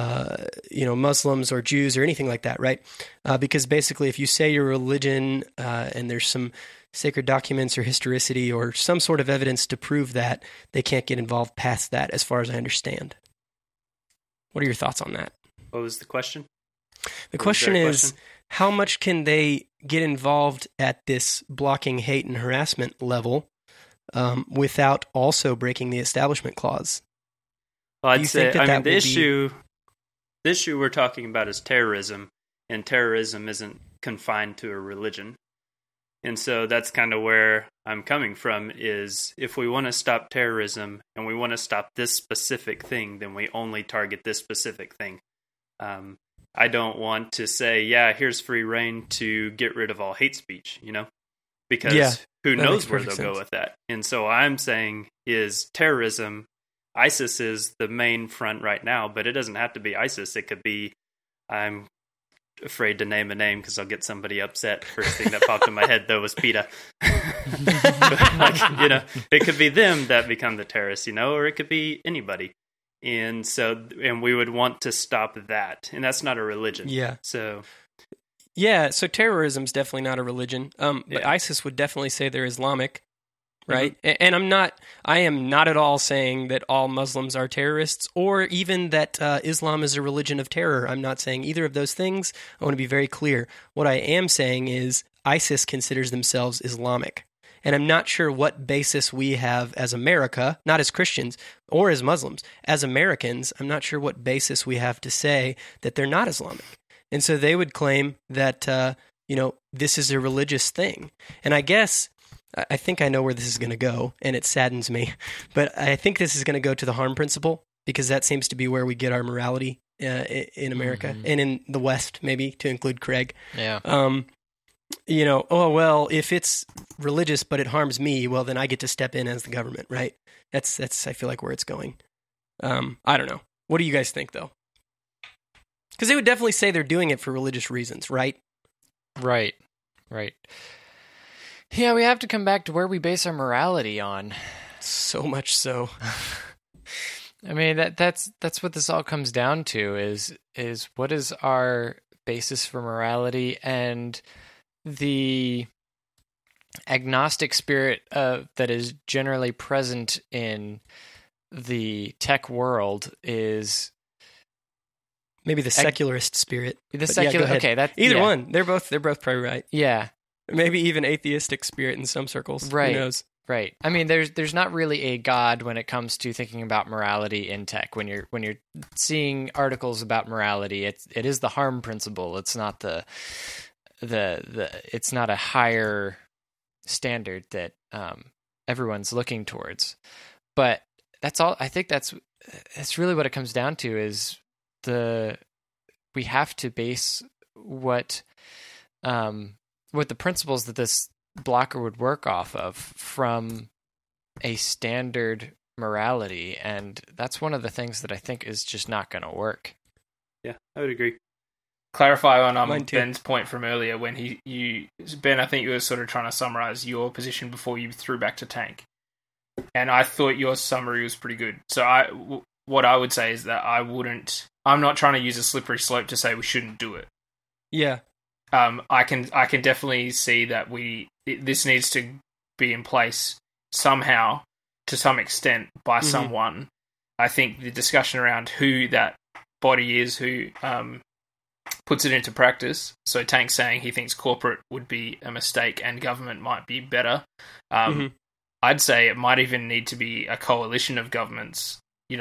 Muslims or Jews or anything like that, right? Because basically if you say your religion and there's some sacred documents or historicity or some sort of evidence to prove that, they can't get involved past that as far as I understand. What are your thoughts on that? What was the question? The question is, how much can they get involved at this blocking hate and harassment level without also breaking the Establishment Clause? Well, I'd you say, think that the issue we're talking about is terrorism, and terrorism isn't confined to a religion. And so that's kind of where I'm coming from, is if we want to stop terrorism and we want to stop this specific thing, then we only target this specific thing. I don't want to say, here's free reign to get rid of all hate speech, because who knows where they'll go with that. And so I'm saying is terrorism, ISIS is the main front right now, but it doesn't have to be ISIS. It could be, I'm afraid to name a name because I'll get somebody upset. First thing that popped in my head, though, was PETA. It could be them that become the terrorists, or it could be anybody. And we would want to stop that. And that's not a religion. Yeah. So terrorism is definitely not a religion. But ISIS would definitely say they're Islamic, right? Mm-hmm. And I am not at all saying that all Muslims are terrorists or even that Islam is a religion of terror. I'm not saying either of those things. I want to be very clear. What I am saying is ISIS considers themselves Islamic. And I'm not sure what basis we have as America, not as Christians or as Muslims, as Americans, I'm not sure what basis we have to say that they're not Islamic. And so they would claim that, this is a religious thing. And I guess, I think I know where this is going to go, and it saddens me, but I think this is going to go to the harm principle, because that seems to be where we get our morality in America and in the West, maybe, to include Craig. Yeah. If it's religious but it harms me, well, then I get to step in as the government, right? That's I feel like where it's going. I don't know. What do you guys think, though? Because they would definitely say they're doing it for religious reasons, right? Right. Yeah, we have to come back to where we base our morality on. So much so. I mean, that's what this all comes down to is what is our basis for morality, and the agnostic spirit that is generally present in the tech world is maybe the secularist spirit. The secular, either one. They're both probably right. Yeah, maybe even atheistic spirit in some circles. Right. Who knows? Right. I mean, there's not really a God when it comes to thinking about morality in tech. When you're seeing articles about morality, it is the harm principle. It's not it's not a higher standard that everyone's looking towards. But that's all. I think that's really what it comes down to is we have to base what the principles that this blocker would work off of from a standard morality, and that's one of the things that I think is just not going to work. Yeah, I would agree. Clarify on Ben's point from earlier when Ben, I think you were sort of trying to summarize your position before you threw back to Tank, and I thought your summary was pretty good. So what I would say is that I'm not trying to use a slippery slope to say we shouldn't do it. Yeah. I can definitely see that this needs to be in place somehow, to some extent, by someone. I think the discussion around who that body is, who puts it into practice. So Tank's saying he thinks corporate would be a mistake and government might be better. I'd say it might even need to be a coalition of governments.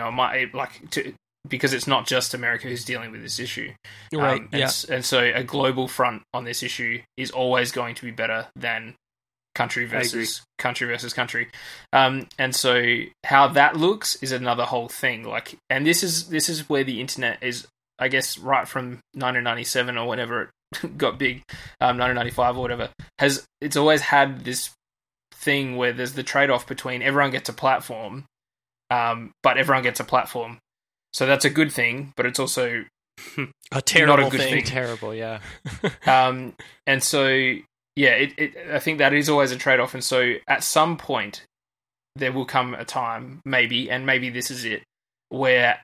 Because it's not just America who's dealing with this issue. Right, and so a global front on this issue is always going to be better than country versus country. And so how that looks is another whole thing. And this is where the internet is, I guess, right from 1997 or whenever it got big, 1995 or whatever, it's always had this thing where there's the trade-off between everyone gets a platform, but everyone gets a platform. So that's a good thing, but it's also a terrible not a good thing. Terrible, yeah. And so, yeah, I think that is always a trade-off. And so at some point, there will come a time, maybe, and maybe this is it, where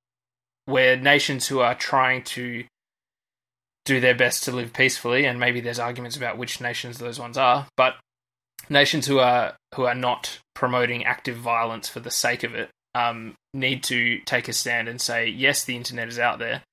nations who are trying to do their best to live peacefully, and maybe there's arguments about which nations those ones are, but nations who are not promoting active violence for the sake of it, need to take a stand and say, yes, the internet is out there,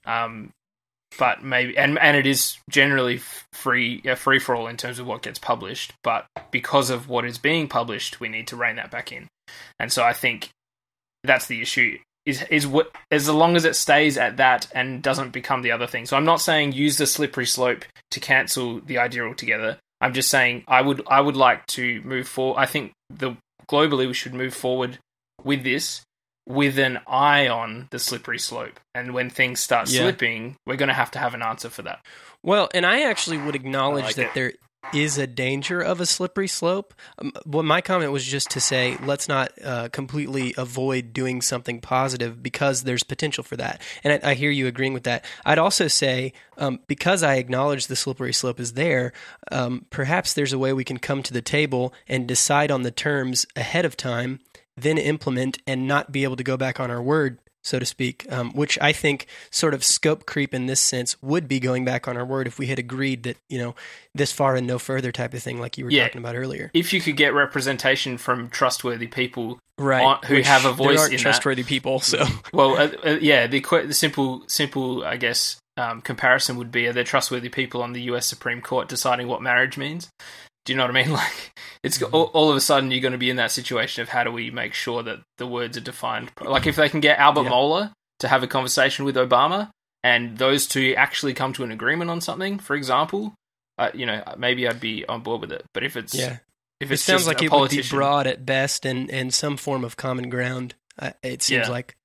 but maybe, and it is generally free for all in terms of what gets published, but because of what is being published, we need to rein that back in. And so I think that's the issue, is what, as long as it stays at that and doesn't become the other thing. So I'm not saying use the slippery slope to cancel the idea altogether. I'm just saying I would like to move forward. I think globally we should move forward with this with an eye on the slippery slope. And when things start slipping, we're going to have an answer for that. Well, and I actually would acknowledge that there is a danger of a slippery slope. Well, my comment was just to say, let's not completely avoid doing something positive because there's potential for that. And I hear you agreeing with that. I'd also say, because I acknowledge the slippery slope is there, perhaps there's a way we can come to the table and decide on the terms ahead of time, then implement and not be able to go back on our word, so to speak, which I think sort of scope creep in this sense would be going back on our word if we had agreed that, this far and no further type of thing like you were talking about earlier. If you could get representation from trustworthy people right, who have a voice there aren't in trustworthy people, so... Well, the simple, I guess, comparison would be, are there trustworthy people on the US Supreme Court deciding what marriage means? Do you know what I mean? Like, it's all of a sudden you're going to be in that situation of how do we make sure that the words are defined? Like, if they can get Albert Mohler to have a conversation with Obama, and those two actually come to an agreement on something, for example, maybe I'd be on board with it. But if it's it sounds like it would be broad at best, and some form of common ground. It seems like.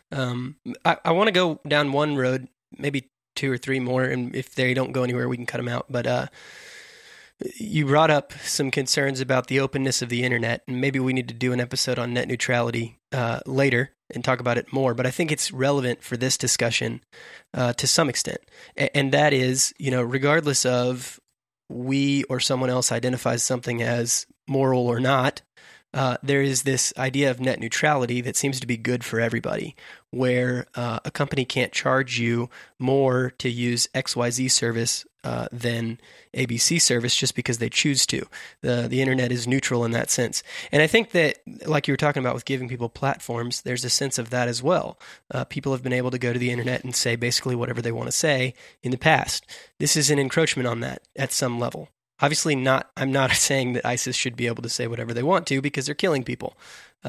I want to go down one road, maybe two or three more, and if they don't go anywhere, we can cut them out. But you brought up some concerns about the openness of the internet, and maybe we need to do an episode on net neutrality later and talk about it more. But I think it's relevant for this discussion to some extent, and that is, regardless of we or someone else identifies something as moral or not, there is this idea of net neutrality that seems to be good for everybody, where a company can't charge you more to use XYZ service than ABC service just because they choose to. The internet is neutral in that sense. And I think that, like you were talking about with giving people platforms, there's a sense of that as well. People have been able to go to the internet and say basically whatever they want to say in the past. This is an encroachment on that at some level. Obviously not. I'm not saying that ISIS should be able to say whatever they want to because they're killing people.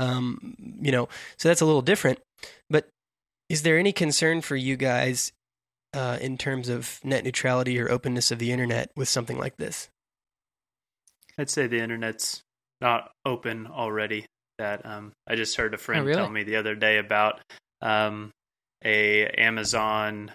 So that's a little different. But is there any concern for you guys in terms of net neutrality or openness of the internet with something like this? I'd say the internet's not open already. that. I just heard a friend really? tell me the other day about a Amazon,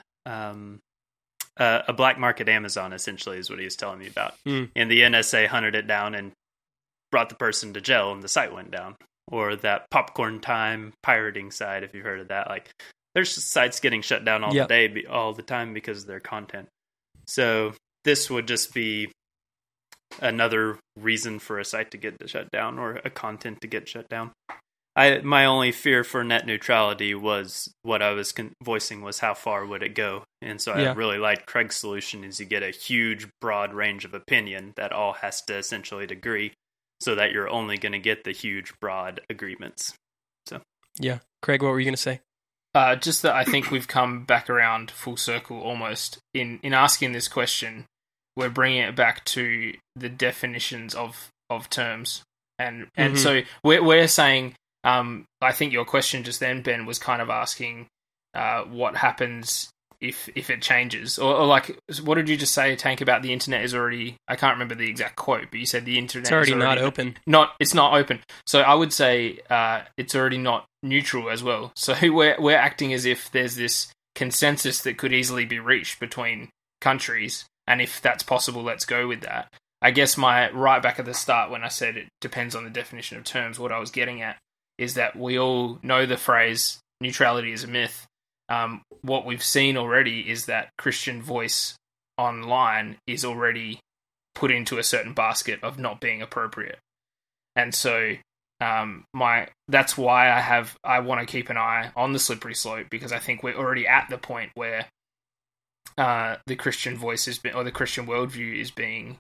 a black market Amazon, essentially, is what he was telling me about. And the NSA hunted it down and brought the person to jail, and the site went down. Or that Popcorn Time pirating site, if you've heard of that. Like, there's sites getting shut down all the time because of their content. So this would just be another reason for a site to get shut down, or a content to get shut down. My only fear for net neutrality was what I was voicing was how far would it go. And so I really like Craig's solution is you get a huge, broad range of opinion that all has to essentially agree, so that you're only going to get the huge, broad agreements. So yeah. Craig, what were you going to say? Just that I think we've come back around full circle almost in asking this question. We're bringing it back to the definitions of terms. And so we're saying, I think your question just then, Ben, was kind of asking what happens if it changes. Or like, what did you just say, Tank, about the internet is already... I can't remember the exact quote, but you said the internet is already not open. It's not open. So I would say it's already not neutral as well. So we're acting as if there's this consensus that could easily be reached between countries, and if that's possible, let's go with that. I guess my right back at the start when I said it depends on the definition of terms, what I was getting at is that we all know the phrase neutrality is a myth. What we've seen already is that Christian Voice online is already put into a certain basket of not being appropriate. And so that's why I want to keep an eye on the slippery slope, because I think we're already at the point where the Christian voice or the Christian worldview is being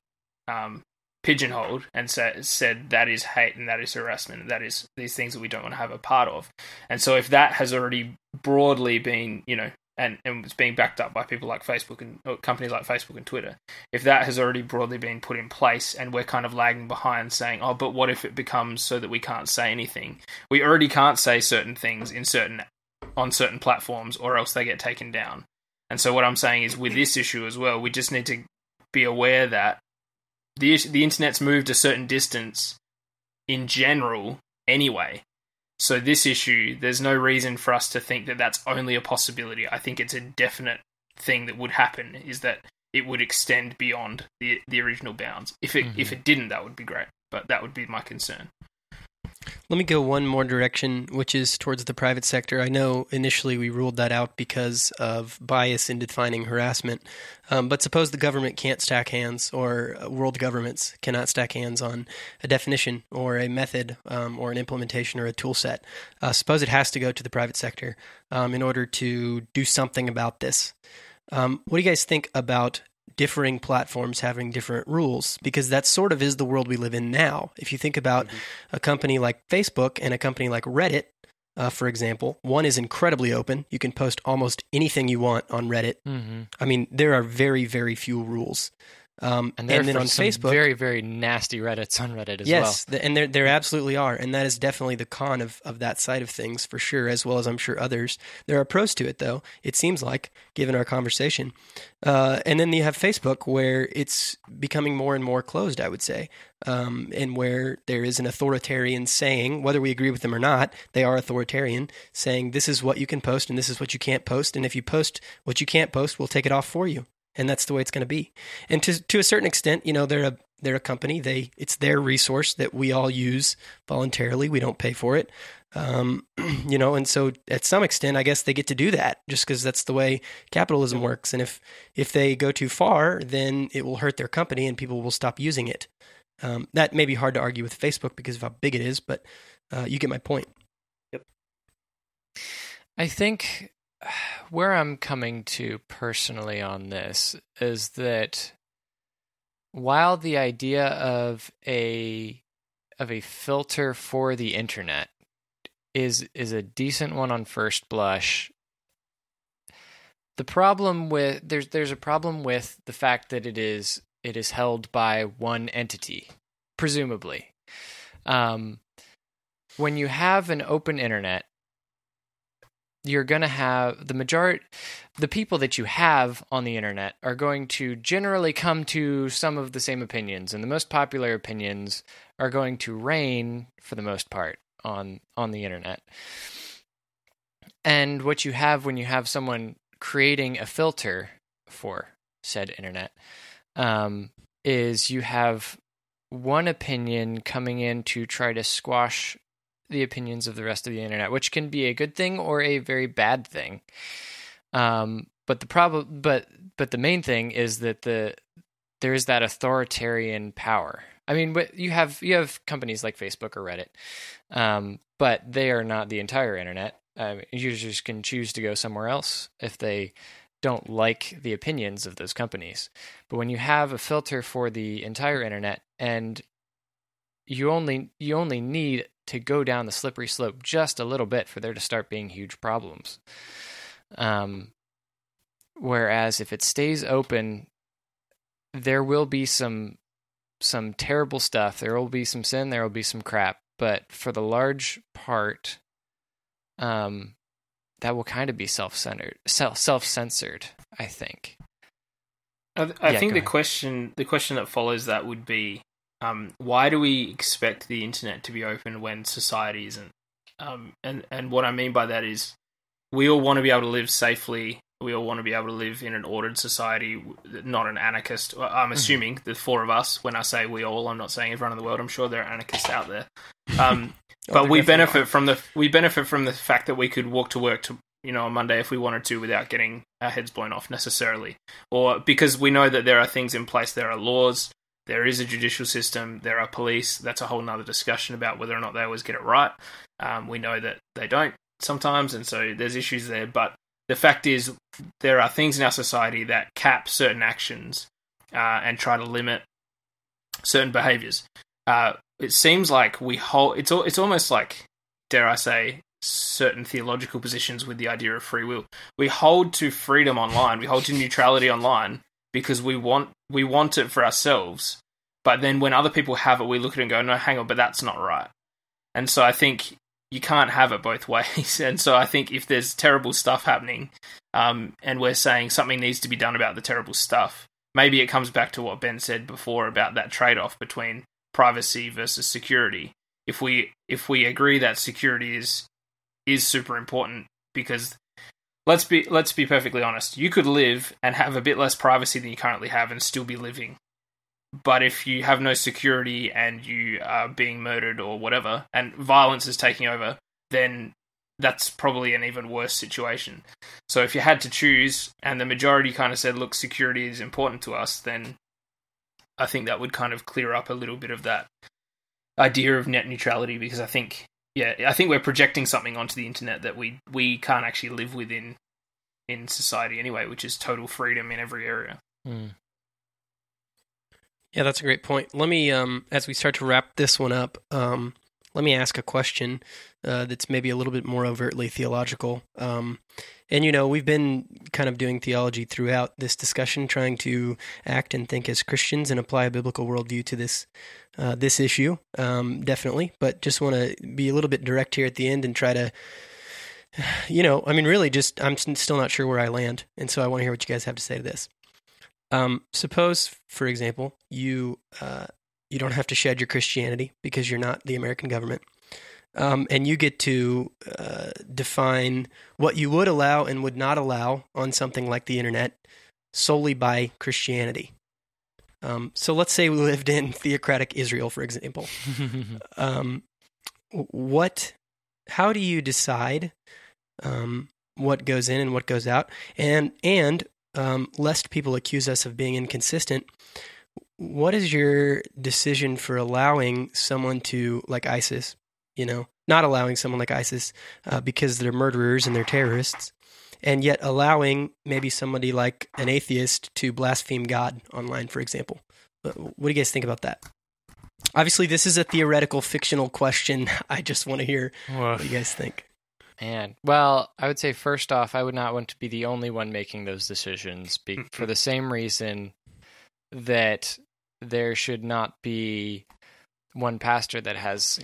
pigeonholed and said that is hate and that is harassment and that is these things that we don't want to have a part of. And so if that has already broadly been, and it's being backed up by people like Facebook and companies like Facebook and Twitter, if that has already broadly been put in place and we're kind of lagging behind saying, oh, but what if it becomes so that we can't say anything? We already can't say certain things on certain platforms or else they get taken down. And so what I'm saying is with this issue as well, we just need to be aware that the internet's moved a certain distance in general anyway. So this issue, there's no reason for us to think that that's only a possibility. I think it's a definite thing that would happen, is that it would extend beyond the original bounds. If it didn't, that would be great. But that would be my concern. Let me go one more direction, which is towards the private sector. I know initially we ruled that out because of bias in defining harassment, but suppose the government can't stack hands, or world governments cannot stack hands on a definition or a method or an implementation or a tool set. Suppose it has to go to the private sector in order to do something about this. What do you guys think about differing platforms having different rules? Because that sort of is the world we live in now. If you think about a company like Facebook and a company like Reddit, for example, one is incredibly open. You can post almost anything you want on Reddit. I mean, there are very, very few rules. And then on Facebook, very, very nasty Reddits on Reddit as well. Yes, and there absolutely are, and that is definitely the con of that side of things for sure, as well as I'm sure others. There are pros to it, though, it seems like, given our conversation. And then you have Facebook, where it's becoming more and more closed, I would say, and where there is an authoritarian saying, whether we agree with them or not, they are authoritarian, saying this is what you can post and this is what you can't post, and if you post what you can't post, we'll take it off for you. And that's the way it's going to be. And to a certain extent, they're a company. It's their resource that we all use voluntarily. We don't pay for it. And so at some extent, I guess they get to do that just because that's the way capitalism works. And if they go too far, then it will hurt their company and people will stop using it. That may be hard to argue with Facebook because of how big it is, but you get my point. Yep. I think where I'm coming to personally on this is that while the idea of a filter for the internet is a decent one on first blush, the problem with there's a problem with the fact that it is held by one entity, presumably. When you have an open internet, you're going to have the people that you have on the internet are going to generally come to some of the same opinions, and the most popular opinions are going to reign, for the most part, on the internet. And what you have when you have someone creating a filter for said internet is you have one opinion coming in to try to squash the opinions of the rest of the internet, which can be a good thing or a very bad thing. But the main thing is that there is that authoritarian power. I mean, you have companies like Facebook or Reddit, but they are not the entire internet. Users can choose to go somewhere else if they don't like the opinions of those companies. But when you have a filter for the entire internet, and you only need to go down the slippery slope just a little bit for there to start being huge problems. Whereas if it stays open, there will be some terrible stuff. There will be some sin. There will be some crap. But for the large part, that will kind of be self-censored, I think. I think the question that follows that would be, why do we expect the internet to be open when society isn't? And what I mean by that is, we all want to be able to live safely. We all want to be able to live in an ordered society, not an anarchist. I'm assuming the four of us. When I say we all, I'm not saying everyone in the world. I'm sure there are anarchists out there. But we benefit from the fact that we could walk to work on Monday if we wanted to without getting our heads blown off necessarily, or because we know that there are things in place. There are laws. There is a judicial system. There are police. That's a whole nother discussion about whether or not they always get it right. We know that they don't sometimes, and so there's issues there. But the fact is, there are things in our society that cap certain actions and try to limit certain behaviours. It seems like we hold. It's almost like, dare I say, certain theological positions with the idea of free will. We hold to freedom online. We hold to neutrality online because we want it for ourselves. But then when other people have it, we look at it and go, no, hang on, but that's not right. And so I think you can't have it both ways. And so I think if there's terrible stuff happening, and we're saying something needs to be done about the terrible stuff, maybe it comes back to what Ben said before about that trade-off between privacy versus security. If we agree that security is super important, because let's be perfectly honest, you could live and have a bit less privacy than you currently have and still be living. But if you have no security and you are being murdered or whatever, and violence is taking over, then that's probably an even worse situation. So if you had to choose, and the majority kind of said, look, security is important to us, then I think that would kind of clear up a little bit of that idea of net neutrality, because I think we're projecting something onto the internet that we can't actually live within in society anyway, which is total freedom in every area. Mm. Yeah, that's a great point. Let me, as we start to wrap this one up, let me ask a question that's maybe a little bit more overtly theological. And, we've been kind of doing theology throughout this discussion, trying to act and think as Christians and apply a biblical worldview to this issue, definitely. But just want to be a little bit direct here at the end and try to, really just, I'm still not sure where I land. And so I want to hear what you guys have to say to this. Suppose, for example, you don't have to shed your Christianity because you're not the American government, and you get to define what you would allow and would not allow on something like the internet solely by Christianity. So let's say we lived in theocratic Israel, for example. How do you decide what goes in and what goes out? And lest people accuse us of being inconsistent, what is your decision for allowing someone to, like ISIS, not allowing someone like ISIS because they're murderers and they're terrorists, and yet allowing maybe somebody like an atheist to blaspheme God online, for example? What do you guys think about that? Obviously, this is a theoretical, fictional question. I just want to hear what you guys think. Man, well, I would say first off, I would not want to be the only one making those decisions for the same reason that there should not be one pastor that has,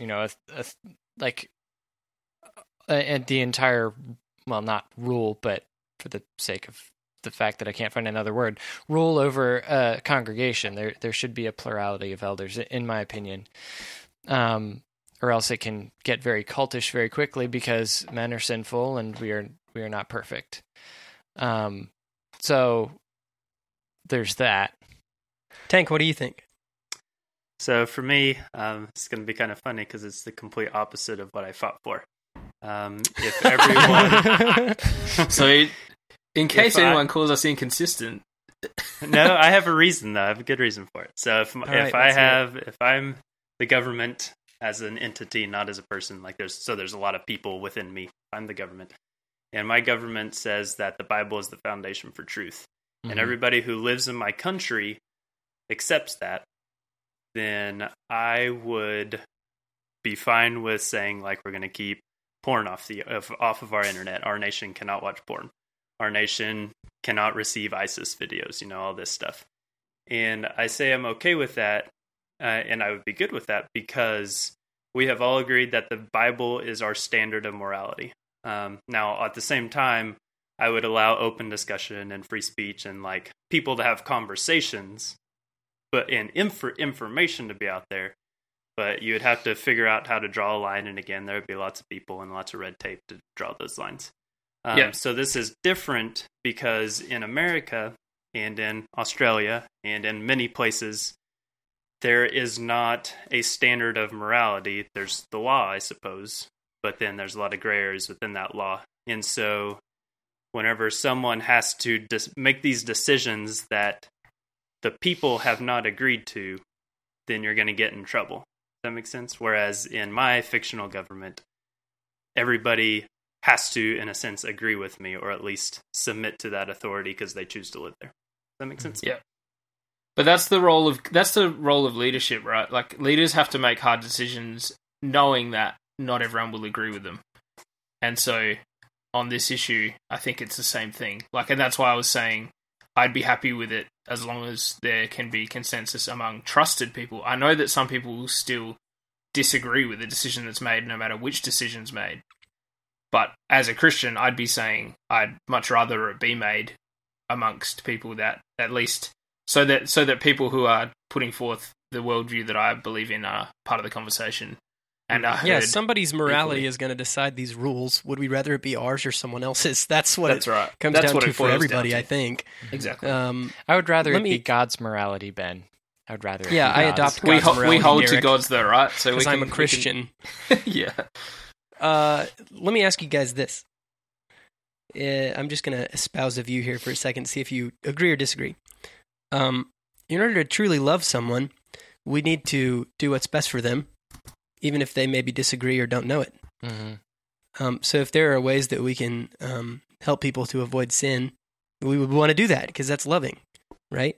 the entire, well, not rule, but for the sake of the fact that I can't find another word, rule over a congregation. There should be a plurality of elders, in my opinion. or else it can get very cultish very quickly because men are sinful and we are not perfect. So there's that. Tank, what do you think? So for me, it's going to be kind of funny because it's the complete opposite of what I fought for. If everyone... So in case anyone calls us inconsistent... No, I have a reason though. I have a good reason for it. So if I'm the government as an entity, not as a person, like there's a lot of people within me. I'm the government. And my government says that the Bible is the foundation for truth. Mm-hmm. And everybody who lives in my country accepts that, then I would be fine with saying, like, we're going to keep porn off of our internet. Our nation cannot watch porn. Our nation cannot receive ISIS videos, all this stuff. And I say I'm okay with that, and I would be good with that because we have all agreed that the Bible is our standard of morality. Now, at the same time, I would allow open discussion and free speech and like people to have conversations, but in information to be out there. But you would have to figure out how to draw a line, and again, there would be lots of people and lots of red tape to draw those lines. So this is different because in America and in Australia and in many places, there is not a standard of morality. There's the law, I suppose, but then there's a lot of gray areas within that law. And so whenever someone has to make these decisions that the people have not agreed to, then you're going to get in trouble. Does that make sense? Whereas in my fictional government, everybody has to, in a sense, agree with me or at least submit to that authority because they choose to live there. Does that make sense? Yeah. But that's the role of leadership, right? Like, leaders have to make hard decisions knowing that not everyone will agree with them. And so on this issue, I think it's the same thing. Like, and that's why I was saying I'd be happy with it as long as there can be consensus among trusted people. I know that some people will still disagree with the decision that's made, no matter which decision's made. But as a Christian, I'd be saying I'd much rather it be made amongst people that at least so that people who are putting forth the worldview that I believe in are part of the conversation. And somebody's morality is going to decide these rules. Would we rather it be ours or someone else's? That's right. Comes That's down what to it for everybody, I think. Exactly. I would rather it be God's morality, Ben. I would rather. Yeah, I adopt God's morality. We hold Derek, to God's though, right? So because I'm a Christian. Yeah. Let me ask you guys this. I'm just going to espouse a view here for a second, see if you agree or disagree. In order to truly love someone, we need to do what's best for them, even if they maybe disagree or don't know it. Mm-hmm. So if there are ways that we can help people to avoid sin, we would want to do that because that's loving, right?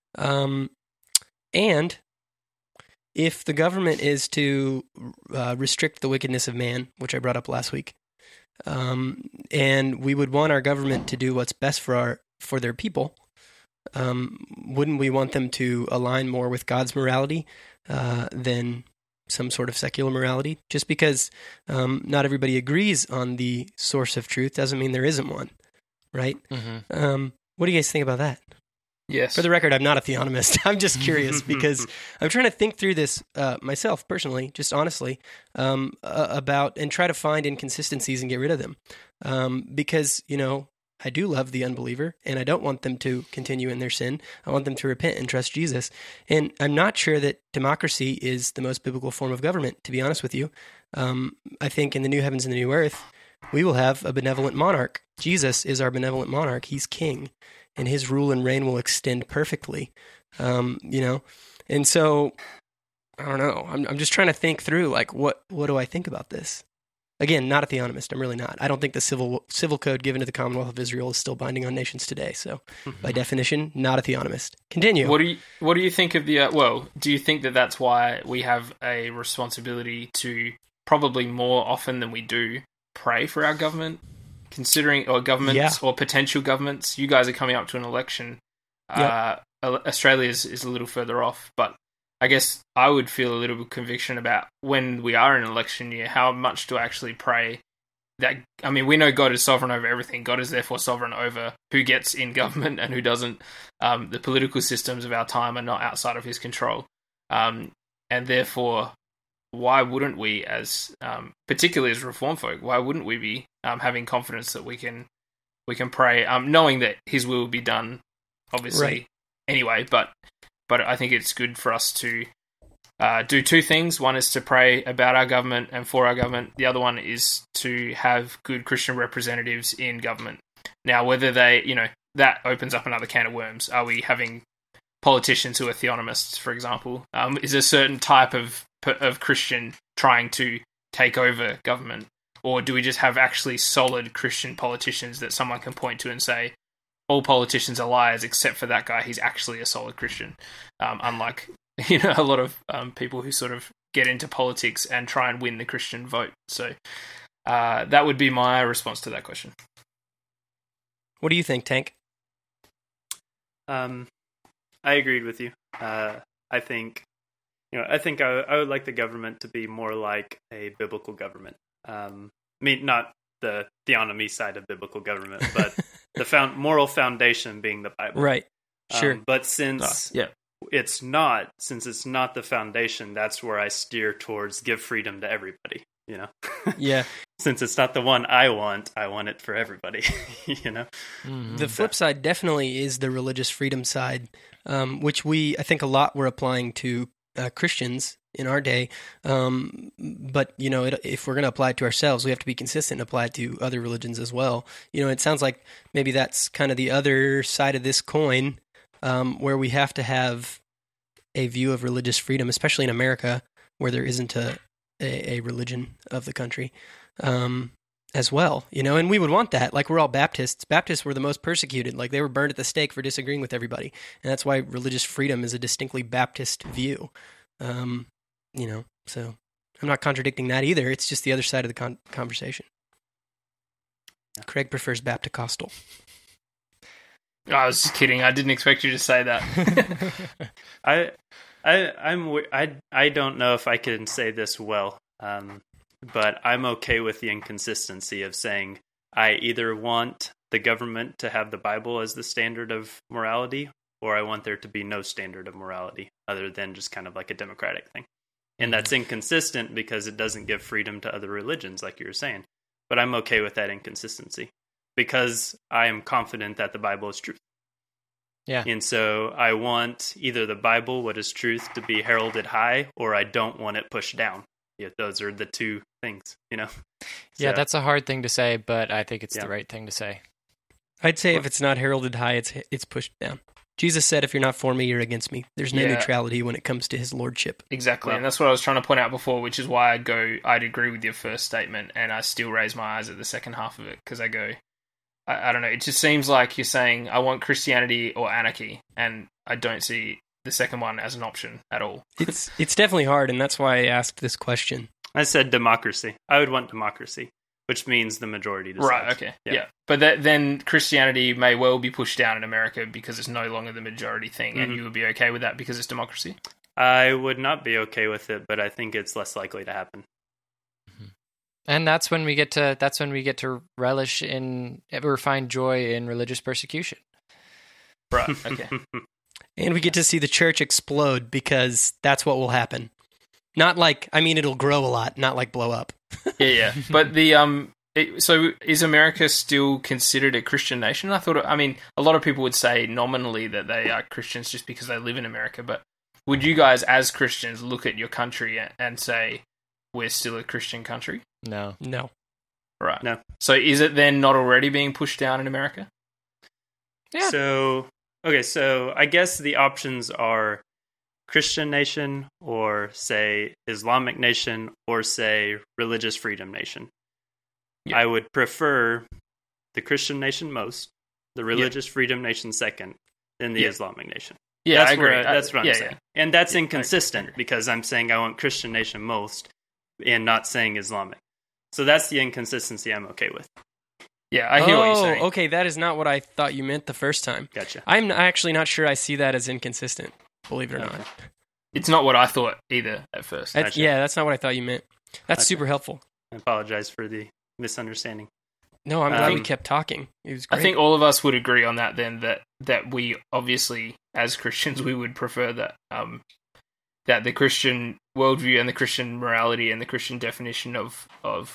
And if the government is to restrict the wickedness of man, which I brought up last week, and we would want our government to do what's best for their people, wouldn't we want them to align more with God's morality than some sort of secular morality? Just because not everybody agrees on the source of truth doesn't mean there isn't one, right? Mm-hmm. What do you guys think about that? Yes. For the record, I'm not a theonomist. I'm just curious because I'm trying to think through this myself personally, just honestly, about and try to find inconsistencies and get rid of them. Because, I do love the unbeliever and I don't want them to continue in their sin. I want them to repent and trust Jesus. And I'm not sure that democracy is the most biblical form of government, to be honest with you. I think in the new heavens and the new earth, we will have a benevolent monarch. Jesus is our benevolent monarch. He's king. And his rule and reign will extend perfectly, And so, I don't know. I'm just trying to think through, like, what do I think about this? Again, not a theonomist. I'm really not. I don't think the civil code given to the Commonwealth of Israel is still binding on nations today. So, by definition, not a theonomist. Continue. What do you think of the? Do you think that that's why we have a responsibility to probably more often than we do pray for our government? Considering, or governments, or potential governments, you guys are coming up to an election. Yep. Australia is a little further off, but I guess I would feel a little bit of conviction about when we are in an election year, how much do I actually pray that, we know God is sovereign over everything. God is therefore sovereign over who gets in government and who doesn't. The political systems of our time are not outside of his control. And therefore, why wouldn't we, as particularly as Reformed folk, why wouldn't we be having confidence that we can pray, knowing that His will be done, obviously, Right. anyway. But I think it's good for us to do two things. One is to pray about our government and for our government. The other one is to have good Christian representatives in government. Now, whether they, that opens up another can of worms. Are we having politicians who are theonomists, for example? Is a certain type of Christian trying to take over government? Or do we just have actually solid Christian politicians that someone can point to and say, all politicians are liars except for that guy, he's actually a solid Christian? Unlike, a lot of people who sort of get into politics and try and win the Christian vote. So that would be my response to that question. What do you think, Tank? I agreed with you. I think I would like the government to be more like a biblical government. Not the theonomy side of biblical government, but the moral foundation being the Bible. Right. Sure. But since it's not the foundation, that's where I steer towards give freedom to everybody. Yeah. Since it's not the one I want it for everybody. Mm-hmm. The flip side definitely is the religious freedom side, which I think a lot we're applying to Christians in our day. But, if we're going to apply it to ourselves, we have to be consistent and apply it to other religions as well. It sounds like maybe that's kind of the other side of this coin, where we have to have a view of religious freedom, especially in America, where there isn't a religion of the country. As well, and we would want that. Like, we're all Baptists. Baptists were the most persecuted. Like, they were burned at the stake for disagreeing with everybody. And that's why religious freedom is a distinctly Baptist view. So I'm not contradicting that either. It's just the other side of the conversation. Craig prefers Baptist-costal. I was just kidding. I didn't expect you to say that. I don't know if I can say this well. But I'm okay with the inconsistency of saying I either want the government to have the Bible as the standard of morality, or I want there to be no standard of morality other than just kind of like a democratic thing. And that's inconsistent because it doesn't give freedom to other religions, like you were saying. But I'm okay with that inconsistency because I am confident that the Bible is truth. Yeah. And so I want either the Bible, what is truth, to be heralded high, or I don't want it pushed down. Yeah, those are the two things, Yeah, So, that's a hard thing to say, but I think it's the right thing to say. I'd say if it's not heralded high, it's pushed down. Jesus said, if you're not for me, you're against me. There's no neutrality when it comes to his lordship. Exactly, Well, and that's what I was trying to point out before, which is why I'd agree with your first statement, and I still raise my eyes at the second half of it, because I go, I don't know, it just seems like you're saying, I want Christianity or anarchy, and I don't see the second one as an option at all. It's definitely hard, and that's why I asked this question. I said democracy. I would want democracy, which means the majority decides. Right, okay. Yeah. But then Christianity may well be pushed down in America because it's no longer the majority thing, and you would be okay with that because it's democracy? I would not be okay with it, but I think it's less likely to happen. And that's when we get to relish in or find joy in religious persecution. Right, okay. And we get to see the church explode because that's what will happen. Not like, it'll grow a lot, not like blow up. Yeah. But so is America still considered a Christian nation? A lot of people would say nominally that they are Christians just because they live in America, but would you guys as Christians look at your country and say, we're still a Christian country? No. Right. No. So is it then not already being pushed down in America? Yeah. So I guess the options are Christian nation, or say Islamic nation, or say religious freedom nation. Yeah. I would prefer the Christian nation most, the religious freedom nation second, then the Islamic nation. Yeah, that's I agree. That's what I'm saying. Yeah. And that's inconsistent because I'm saying I want Christian nation most and not saying Islamic. So that's the inconsistency I'm okay with. Yeah, I hear what you're saying. Okay, that is not what I thought you meant the first time. Gotcha. I'm actually not sure I see that as inconsistent, believe it or not. It's not what I thought either at first. That's not what I thought you meant. That's super helpful. I apologize for the misunderstanding. No, I'm glad we kept talking. It was great. I think all of us would agree on that then, that we obviously, as Christians, we would prefer that that the Christian worldview and the Christian morality and the Christian definition of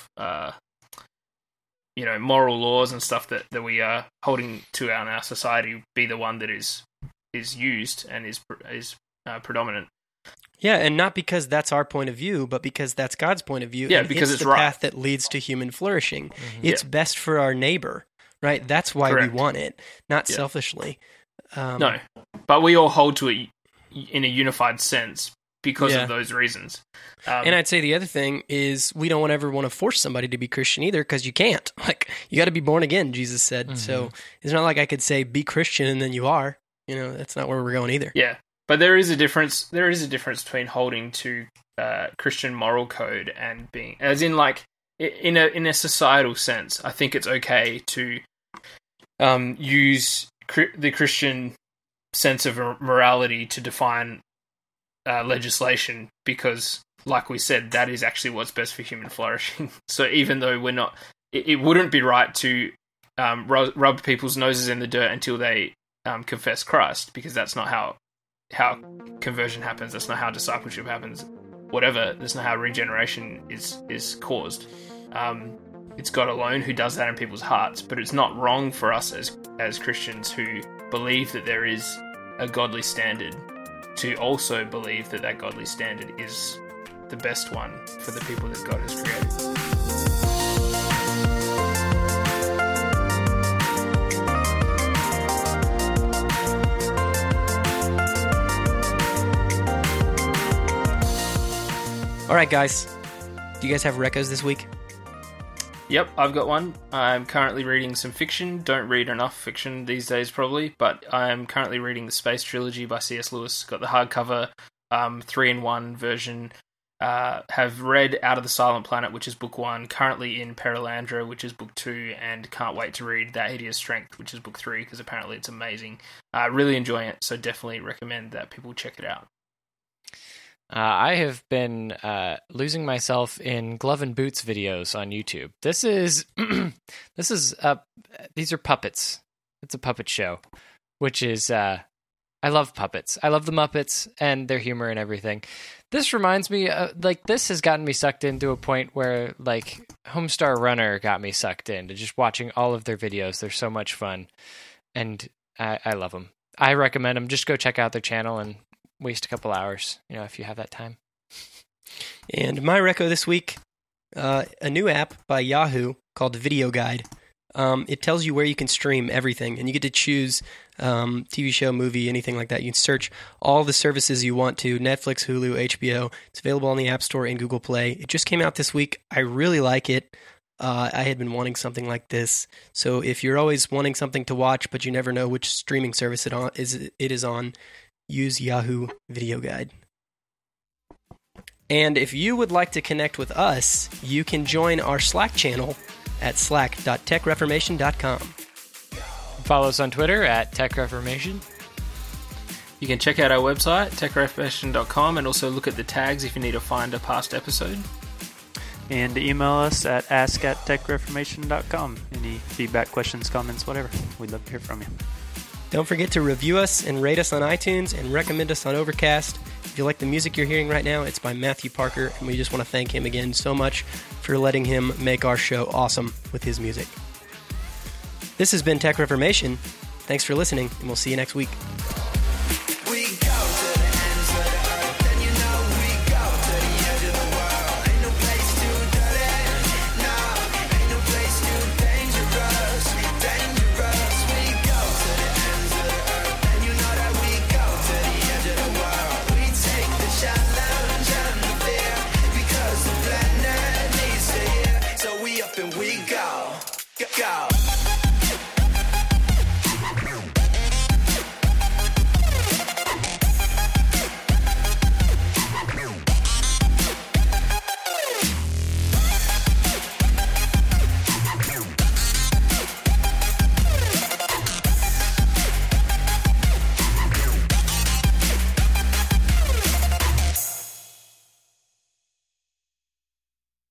moral laws and stuff that we are holding to in our society be the one that is used and is predominant. Yeah, and not because that's our point of view, but because that's God's point of view. Yeah, and because it's it's the right. path that leads to human flourishing. Mm-hmm. It's best for our neighbor, right? That's why Correct. we want it, not Yeah. selfishly. No, but we all hold to it in a unified sense because Yeah. of those reasons. And I'd say the other thing is we don't ever want to force somebody to be Christian either, because you can't. Like, you got to be born again, Jesus said. Mm-hmm. So it's not like I could say be Christian and then you are. That's not where we're going either. Yeah, but there is a difference. There is a difference between holding to Christian moral code and being, as in, like, in a societal sense. I think it's okay to use the Christian sense of morality to define legislation, because, like we said, that is actually what's best for human flourishing. So even though we're not, it wouldn't be right to rub people's noses in the dirt until they confess Christ, because that's not how conversion happens. That's not how discipleship happens. Whatever, that's not how regeneration is caused. It's God alone who does that in people's hearts, but it's not wrong for us as Christians who believe that there is a godly standard to also believe that godly standard is the best one for the people that God has created. All right, guys. Do you guys have recos this week? Yep, I've got one. I'm currently reading some fiction. Don't read enough fiction these days, probably, but I'm currently reading the Space Trilogy by C.S. Lewis. Got the hardcover 3-in-1 version. Have read Out of the Silent Planet, which is book 1. Currently in Perelandra, which is book 2, and can't wait to read That Hideous Strength, which is book 3, because apparently it's amazing. Really enjoying it, so definitely recommend that people check it out. I have been losing myself in glove and boots videos on YouTube. These are puppets. It's a puppet show, which is I love puppets. I love the Muppets and their humor and everything. This reminds me, this has gotten me sucked into a point where, like, Homestar Runner got me sucked into just watching all of their videos. They're so much fun, and I love them. I recommend them. Just go check out their channel and waste a couple hours, if you have that time. And my reco this week, a new app by Yahoo called Video Guide. It tells you where you can stream everything, and you get to choose TV show, movie, anything like that. You can search all the services you want to, Netflix, Hulu, HBO. It's available on the App Store and Google Play. It just came out this week. I really like it. I had been wanting something like this. So if you're always wanting something to watch, but you never know which streaming service it is on, use Yahoo Video Guide. And if you would like to connect with us, you can join our Slack channel at slack.techreformation.com. Follow us on Twitter at TechReformation. You can check out our website, techreformation.com, and also look at the tags if you need to find a past episode. And email us at ask@techreformation.com. Any feedback, questions, comments, whatever. We'd love to hear from you. Don't forget to review us and rate us on iTunes and recommend us on Overcast. If you like the music you're hearing right now, it's by Matthew Parker, and we just want to thank him again so much for letting him make our show awesome with his music. This has been Tech Reformation. Thanks for listening, and we'll see you next week. And we go.